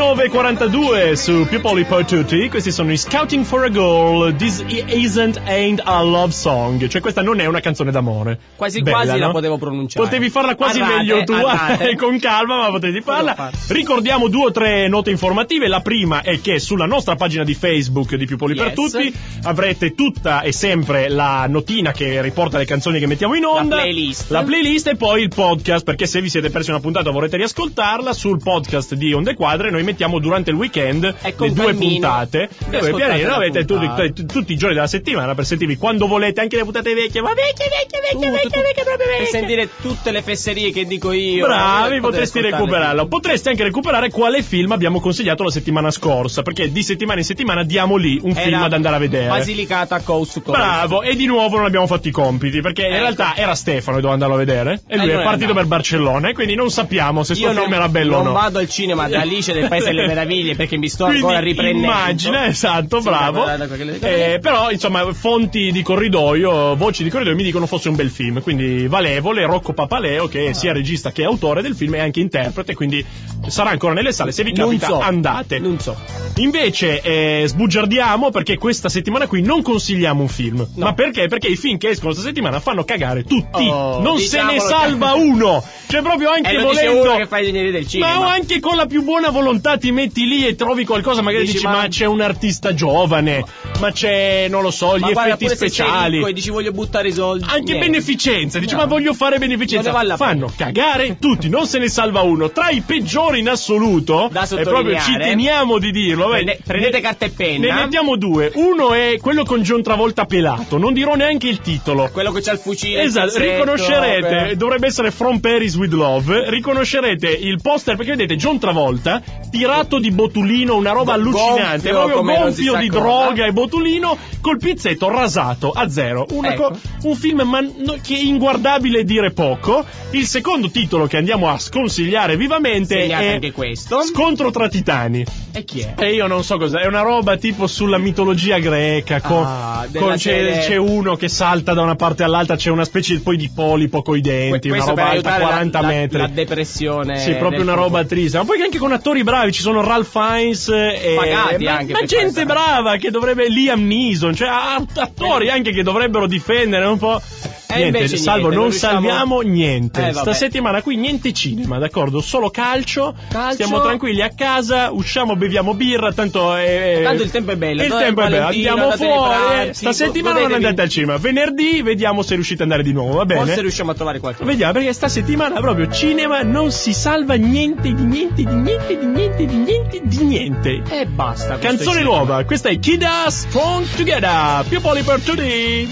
19:42 su Più Polipo Tutti. Questi sono i Scouting for a Girl. This ain't a love song. Cioè questa non è una canzone d'amore. Quasi Bella, quasi no? la potevo pronunciare. Potevi farla quasi Arrate, meglio tu, arrate. con calma, ma potevi farla. Ricordiamo 2 o 3 note informative. La prima è che sulla nostra pagina di Facebook di Più Poli per Tutti avrete tutta e sempre la notina che riporta le canzoni che mettiamo in onda, la playlist e poi il podcast, perché se vi siete persi una puntata e vorrete riascoltarla, sul podcast di Onde Quadre noi mettiamo durante il weekend le 2 puntate dove pianino avete tutti i giorni della settimana per sentirvi quando volete, anche le puntate vecchie, ma vecchie per sentire tutte le fesserie che dico io. Bravi, potresti recuperarlo. Potresti anche recuperare quale film abbiamo consigliato la settimana scorsa, perché di settimana in settimana diamo lì un film ad andare a vedere. Basilicata Coast to Coast. Bravo, e di nuovo non abbiamo fatto i compiti, perché in realtà era Stefano che doveva andarlo a vedere e lui è partito per Barcellona, e quindi non sappiamo se sto film era bello o no. Non vado al cinema da Alice del Paese delle Meraviglie perché mi sto ancora riprendendo. Immagina, esatto, bravo. Però insomma, fonti di corridoio, voci di corridoio mi dicono fosse un bel film, quindi valevole. Rocco Papaleo, che è sia regista che autore del film, è anche interprete, quindi sarà ancora nelle sale. Se vi capita, andate. Non so. Invece sbugiardiamo, perché questa settimana qui non consigliamo un film. Ma perché? Perché i film che escono questa settimana fanno cagare tutti. Non se ne salva uno. Cioè proprio anche volendo, uno che fa i genieri del cinema. Ma anche con la più buona volontà ti metti lì e trovi qualcosa, magari dici ma c'è un artista giovane, ma c'è, non lo so, gli effetti speciali, e dici voglio buttare i soldi, anche beneficenza, dici ma voglio fare beneficenza, fanno cagare tutti, non se ne salva uno. Tra i peggiori in assoluto, e proprio ci teniamo di dirlo, prendete carta e penna, ne mettiamo 2. Uno è quello con John Travolta pelato, non dirò neanche il titolo, quello che c'ha il fucile, esatto, riconoscerete, dovrebbe essere From Paris with Love, riconoscerete il poster, perché vedete John Travolta tirato di botulino, una roba allucinante, proprio gonfio di droga e botulino, col pizzetto rasato a zero. Un film che è inguardabile dire poco. Il secondo titolo che andiamo a sconsigliare vivamente è anche questo. Scontro tra titani. E chi è? E io non so cos'è, è una roba tipo sulla mitologia greca, c'è uno che salta da una parte all'altra, c'è una specie poi di polipo coi denti, una roba alta 40 metri. La depressione. Sì, proprio una roba triste. Ma poi anche con attori bravi, ci sono Ralph Fiennes pagati anche ma gente brava che dovrebbe, Liam Neeson, cioè attori anche che dovrebbero difendere un po'. Niente, Salvo, non salviamo niente. Sta settimana qui niente cinema, d'accordo? Solo calcio. Stiamo tranquilli a casa, usciamo, beviamo birra, tanto il tempo è bello. Il tempo è bello, andiamo fuori. Sta settimana non andate al cinema. Venerdì vediamo se riuscite ad andare di nuovo, va bene? Forse riusciamo a trovare qualcosa. Vediamo, perché sta settimana proprio cinema non si salva niente di niente di niente di niente di niente di niente. E basta. Canzone nuova, questa è Kid Us Strong Together. Più poli per tutti.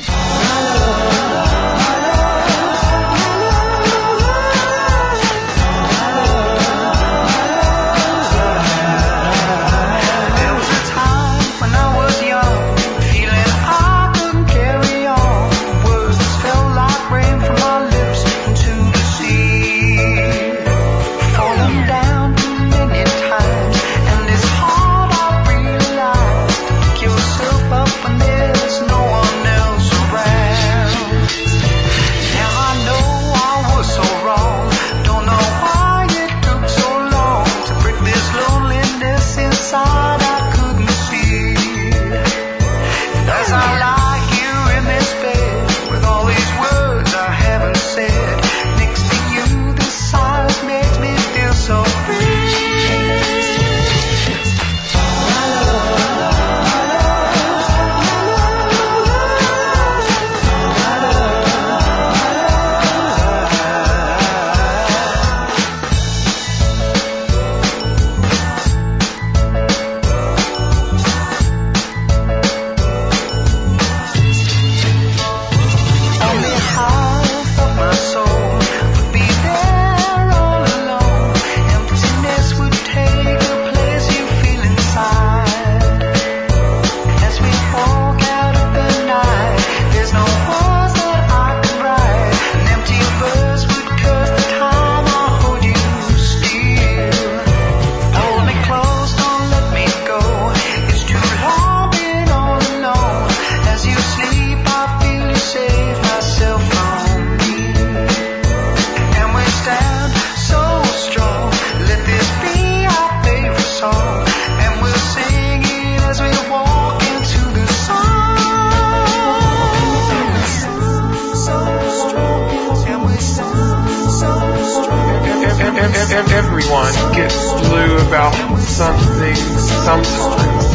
Everyone gets blue about something sometimes.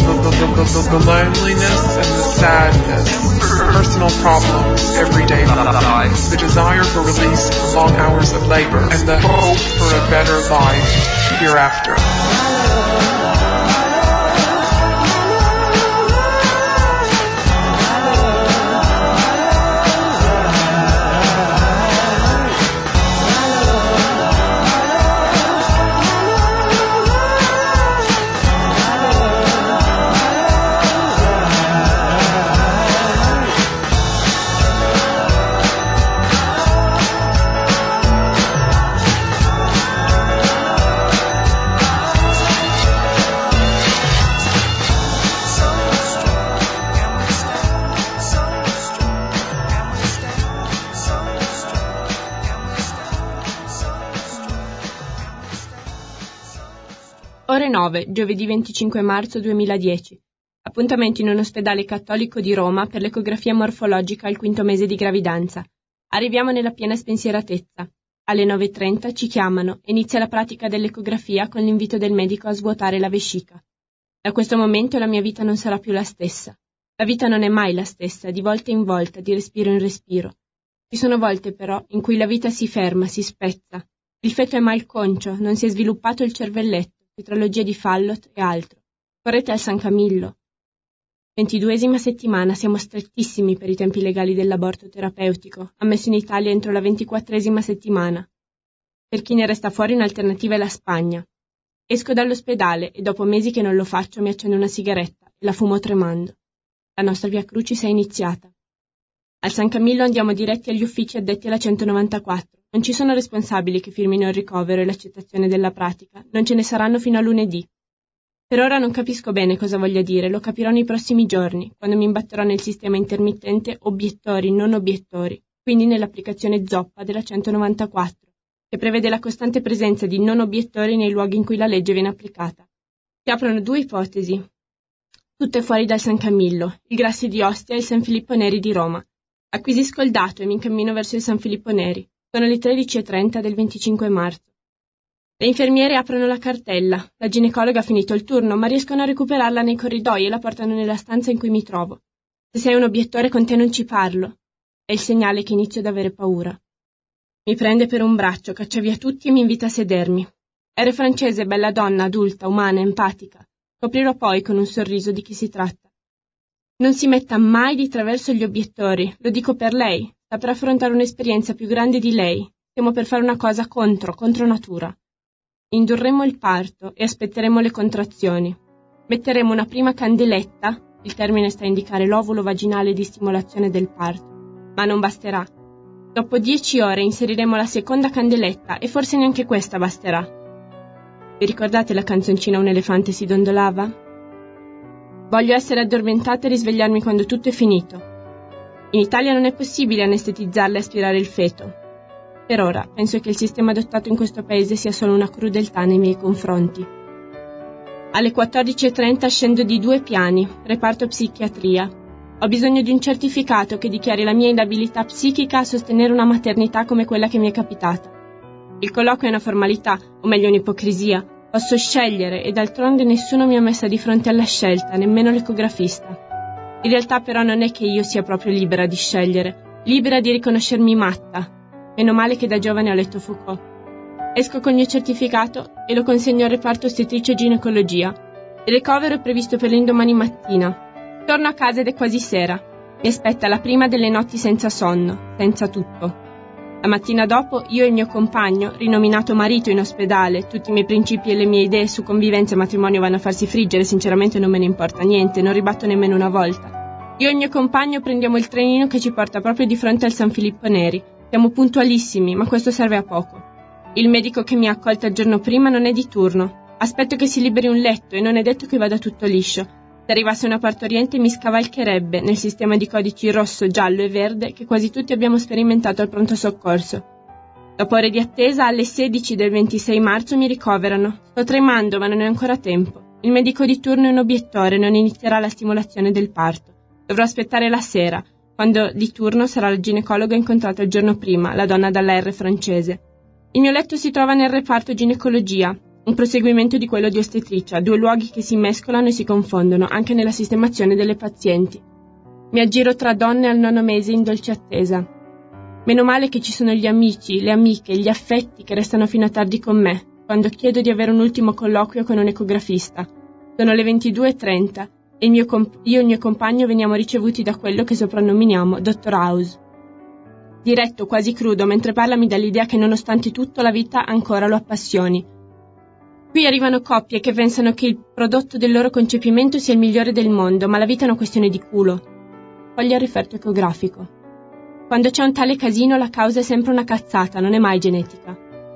The loneliness and the sadness, personal problems, everyday life, the desire for release from long hours of labor, and the hope for a better life hereafter. Ore 9, giovedì 25 marzo 2010. Appuntamento in un ospedale cattolico di Roma per l'ecografia morfologica al quinto mese di gravidanza. Arriviamo nella piena spensieratezza. Alle 9:30 ci chiamano e inizia la pratica dell'ecografia con l'invito del medico a svuotare la vescica. Da questo momento la mia vita non sarà più la stessa. La vita non è mai la stessa, di volta in volta, di respiro in respiro. Ci sono volte però in cui la vita si ferma, si spezza. Il feto è malconcio, non si è sviluppato il cervelletto, tetralogia di Fallot e altro. Correte al San Camillo. 22esima settimana, siamo strettissimi per i tempi legali dell'aborto terapeutico, ammesso in Italia entro la 24esima settimana. Per chi ne resta fuori un'alternativa è la Spagna. Esco dall'ospedale e dopo mesi che non lo faccio mi accendo una sigaretta e la fumo tremando. La nostra Via Crucis è iniziata. Al San Camillo andiamo diretti agli uffici addetti alla 194. Non ci sono responsabili che firmino il ricovero e l'accettazione della pratica. Non ce ne saranno fino a lunedì. Per ora non capisco bene cosa voglia dire, lo capirò nei prossimi giorni, quando mi imbatterò nel sistema intermittente obiettori non obiettori, quindi nell'applicazione zoppa della 194, che prevede la costante presenza di non obiettori nei luoghi in cui la legge viene applicata. Si aprono 2 ipotesi. Tutte fuori dal San Camillo, il Grassi di Ostia e il San Filippo Neri di Roma. Acquisisco il dato e mi incammino verso il San Filippo Neri. Sono le 13:30 del 25 marzo. Le infermiere aprono la cartella. La ginecologa ha finito il turno, ma riescono a recuperarla nei corridoi e la portano nella stanza in cui mi trovo. Se sei un obiettore con te non ci parlo. È il segnale che inizio ad avere paura. Mi prende per un braccio, caccia via tutti e mi invita a sedermi. Ere francese, bella donna, adulta, umana, empatica. Scoprirò poi con un sorriso di chi si tratta. Non si metta mai di traverso gli obiettori, lo dico per lei. Sta per affrontare un'esperienza più grande di lei. Stiamo per fare una cosa contro natura. Indurremo il parto e aspetteremo le contrazioni. Metteremo una prima candeletta, il termine sta a indicare l'ovulo vaginale di stimolazione del parto, ma non basterà. Dopo 10 ore inseriremo la seconda candeletta e forse neanche questa basterà. Vi ricordate la canzoncina Un elefante si dondolava? Voglio essere addormentata e risvegliarmi quando tutto è finito. In Italia non è possibile anestetizzarla e aspirare il feto. Per ora penso che il sistema adottato in questo paese sia solo una crudeltà nei miei confronti. Alle 14:30 scendo di 2 piani, reparto psichiatria. Ho bisogno di un certificato che dichiari la mia inabilità psichica a sostenere una maternità come quella che mi è capitata. Il colloquio è una formalità, o meglio un'ipocrisia. Posso scegliere e d'altronde nessuno mi ha messa di fronte alla scelta, nemmeno l'ecografista. In realtà però non è che io sia proprio libera di scegliere, libera di riconoscermi matta. Meno male che da giovane ho letto Foucault. Esco col mio certificato e lo consegno al reparto ostetricia e ginecologia. Il ricovero è previsto per l'indomani mattina. Torno a casa ed è quasi sera. Mi aspetta la prima delle notti senza sonno, senza tutto. La mattina dopo io e il mio compagno, rinominato marito in ospedale, tutti i miei principi e le mie idee su convivenza e matrimonio vanno a farsi friggere, sinceramente non me ne importa niente, non ribatto nemmeno una volta. Io e il mio compagno prendiamo il trenino che ci porta proprio di fronte al San Filippo Neri. Siamo puntualissimi, ma questo serve a poco. Il medico che mi ha accolta il giorno prima non è di turno. Aspetto che si liberi un letto e non è detto che vada tutto liscio. Se arrivasse una partoriente mi scavalcherebbe nel sistema di codici rosso, giallo e verde che quasi tutti abbiamo sperimentato al pronto soccorso. Dopo ore di attesa, alle 16 del 26 marzo mi ricoverano. Sto tremando, ma non è ancora tempo. Il medico di turno è un obiettore, non inizierà la stimolazione del parto. Dovrò aspettare la sera, quando di turno sarà la ginecologa incontrata il giorno prima, la donna dalla R francese. Il mio letto si trova nel reparto ginecologia, un proseguimento di quello di ostetricia, 2 luoghi che si mescolano e si confondono anche nella sistemazione delle pazienti. Mi aggiro tra donne al 9° mese in dolce attesa. Meno male che ci sono gli amici, le amiche, gli affetti che restano fino a tardi con me, quando chiedo di avere un ultimo colloquio con un ecografista. Sono le 22:30 e io e il mio compagno veniamo ricevuti da quello che soprannominiamo Dottor House. Diretto, quasi crudo, mentre parla mi dà l'idea che nonostante tutto la vita ancora lo appassioni. Qui arrivano coppie che pensano che il prodotto del loro concepimento sia il migliore del mondo, ma la vita è una questione di culo. Foglia il referto ecografico. Quando c'è un tale casino la causa è sempre una cazzata, non è mai genetica.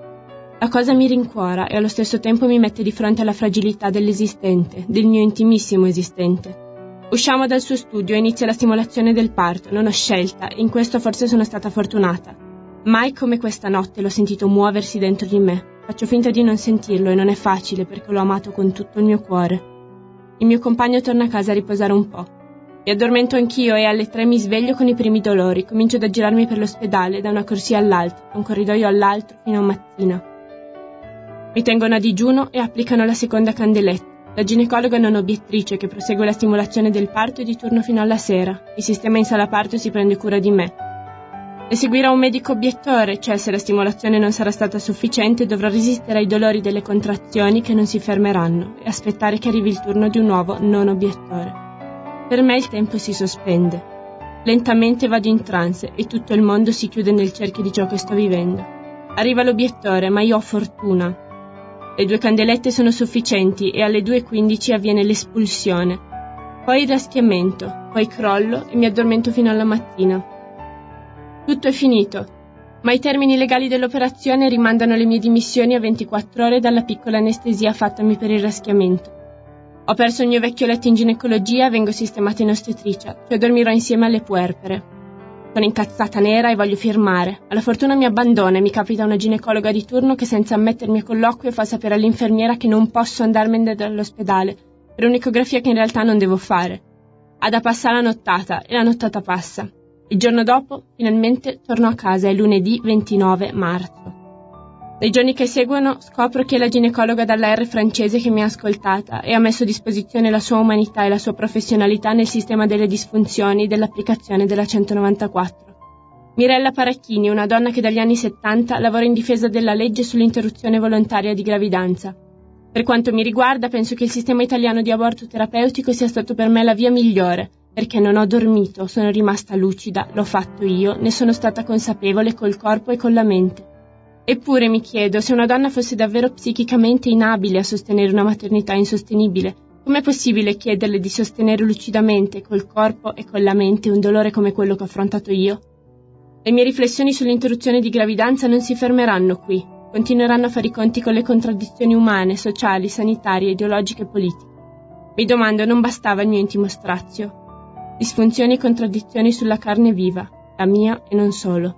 La cosa mi rincuora e allo stesso tempo mi mette di fronte alla fragilità dell'esistente, del mio intimissimo esistente. Usciamo dal suo studio e inizia la stimolazione del parto, non ho scelta e in questo forse sono stata fortunata. Mai come questa notte l'ho sentito muoversi dentro di me. Faccio finta di non sentirlo e non è facile perché l'ho amato con tutto il mio cuore. Il mio compagno torna a casa a riposare un po'. Mi addormento anch'io e alle 3 mi sveglio con i primi dolori. Comincio ad aggirarmi per l'ospedale da una corsia all'altra, da un corridoio all'altro fino a mattina. Mi tengono a digiuno e applicano la seconda candeletta. La ginecologa non obiettrice che prosegue la stimolazione del parto è di turno fino alla sera. Il sistema in sala parto si prende cura di me. Le seguirà un medico obiettore, cioè se la stimolazione non sarà stata sufficiente dovrò resistere ai dolori delle contrazioni che non si fermeranno e aspettare che arrivi il turno di un nuovo non obiettore. Per me il tempo si sospende. Lentamente vado in trance e tutto il mondo si chiude nel cerchio di ciò che sto vivendo. Arriva l'obiettore, ma io ho fortuna. Le 2 candelette sono sufficienti e alle 2:15 avviene l'espulsione. Poi il raschiamento, poi crollo e mi addormento fino alla mattina. Tutto è finito, ma i termini legali dell'operazione rimandano le mie dimissioni a 24 ore dalla piccola anestesia fattami per il raschiamento. Ho perso il mio vecchio letto in ginecologia e vengo sistemata in ostetricia, cioè dormirò insieme alle puerpere. Sono incazzata nera e voglio firmare. Alla fortuna mi abbandona e mi capita una ginecologa di turno che senza ammettermi a colloquio fa sapere all'infermiera che non posso andarmene dall'ospedale per un'ecografia che in realtà non devo fare. Ha da passare la nottata e la nottata passa. Il giorno dopo, finalmente, torno a casa, è lunedì 29 marzo. Nei giorni che seguono scopro che è la ginecologa dalla R francese che mi ha ascoltata e ha messo a disposizione la sua umanità e la sua professionalità nel sistema delle disfunzioni dell'applicazione della 194. Mirella Paracchini, una donna che dagli anni 70 lavora in difesa della legge sull'interruzione volontaria di gravidanza. Per quanto mi riguarda, penso che il sistema italiano di aborto terapeutico sia stato per me la via migliore, perché non ho dormito, sono rimasta lucida, l'ho fatto io, ne sono stata consapevole col corpo e con la mente. Eppure mi chiedo, se una donna fosse davvero psichicamente inabile a sostenere una maternità insostenibile, com'è possibile chiederle di sostenere lucidamente col corpo e con la mente un dolore come quello che ho affrontato io? Le mie riflessioni sull'interruzione di gravidanza non si fermeranno qui, continueranno a fare i conti con le contraddizioni umane, sociali, sanitarie, ideologiche e politiche. Mi domando, non bastava il mio intimo strazio? Disfunzioni e contraddizioni sulla carne viva, la mia e non solo.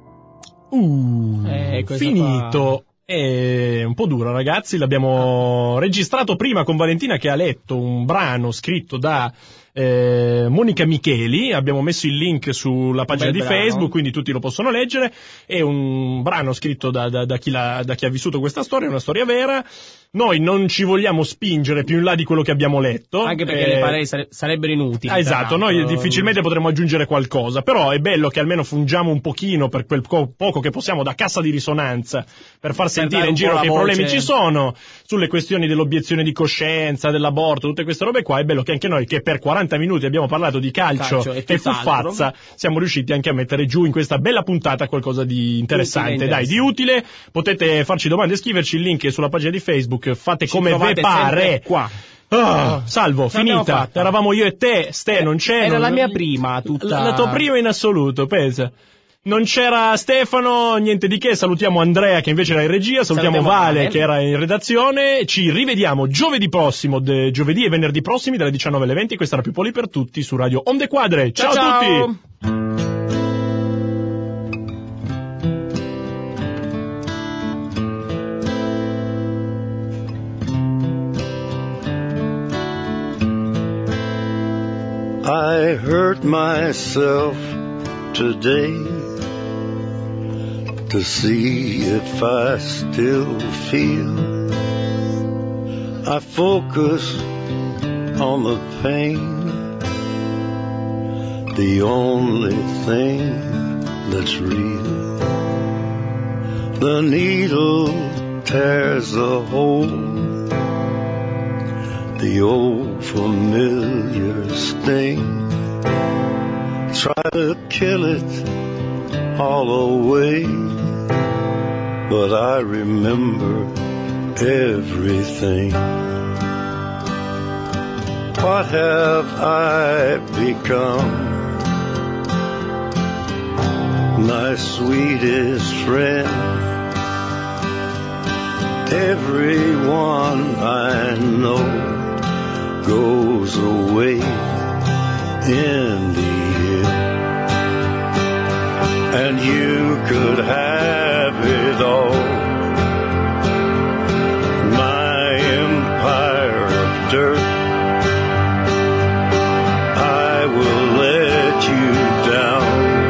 Finito. È un po' dura, ragazzi. L'abbiamo registrato prima con Valentina, che ha letto un brano scritto da Monica Micheli. Abbiamo messo il link sulla pagina di Facebook, quindi tutti lo possono leggere. È un brano scritto da chi ha vissuto questa storia, una storia vera. Noi non ci vogliamo spingere più in là di quello che abbiamo letto, anche perché le parole sarebbero inutili. Esatto, noi difficilmente potremmo aggiungere qualcosa, però è bello che almeno fungiamo un pochino, per quel poco che possiamo, da cassa di risonanza, per far sentire in giro che i problemi ci sono, sulle questioni dell'obiezione di coscienza, dell'aborto, tutte queste robe qua. È bello che anche noi, che per 40 minuti abbiamo parlato di calcio e fuffazza, siamo riusciti anche a mettere giù in questa bella puntata qualcosa di interessante, di utile. Potete farci domande e scriverci, il link è sulla pagina di Facebook. Fate come ve pare qua. Salvo, finita. Eravamo io e te, Ste non c'è. Era la mia prima, tutta. La tua prima in assoluto, pensa. Non c'era Stefano, niente di che. Salutiamo Andrea, che invece era in regia. Salutiamo Vale, che era in redazione. Ci rivediamo giovedì prossimo, giovedì e venerdì prossimi dalle 19 alle 20. Questa era Più Poli per tutti su Radio Onde Quadre. Ciao a tutti. I hurt myself today to see if I still feel. I focus on the pain, the only thing that's real. The needle tears a hole, the old familiar sting. Try to kill it all away, but I remember everything. What have I become? My sweetest friend. Everyone I know goes away in the end, and you could have it all. My empire of dirt, I will let you down.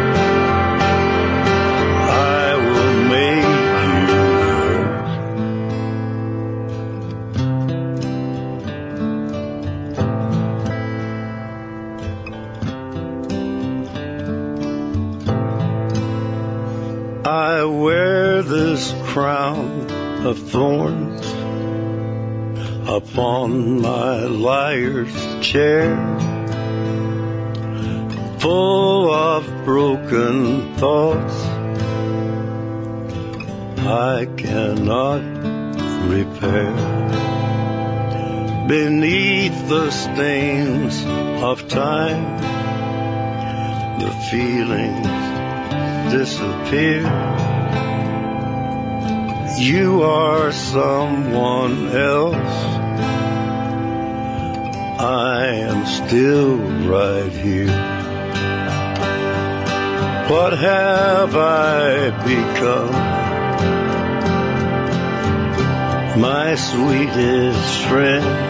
I will make you hurt. I wear this crown of thorns upon my liar's chair, full of broken thoughts I cannot repair. Beneath the stains of time, the feelings disappear. You are someone else. I am still right here. What have I become? My sweetest friend.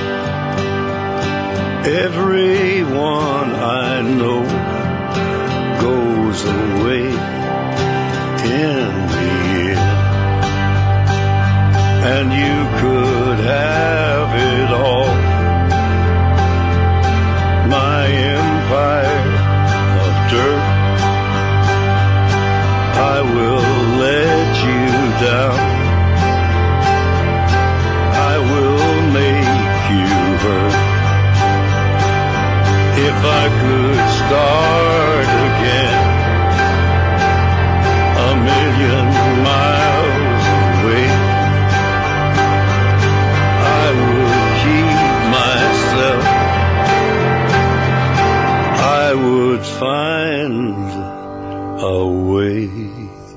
Everyone I know goes away in the end. And you could have it all. My empire of dirt, I will let you down. I will make you hurt. If I could start again, 1,000,000 miles away, I would keep myself. I would find a way.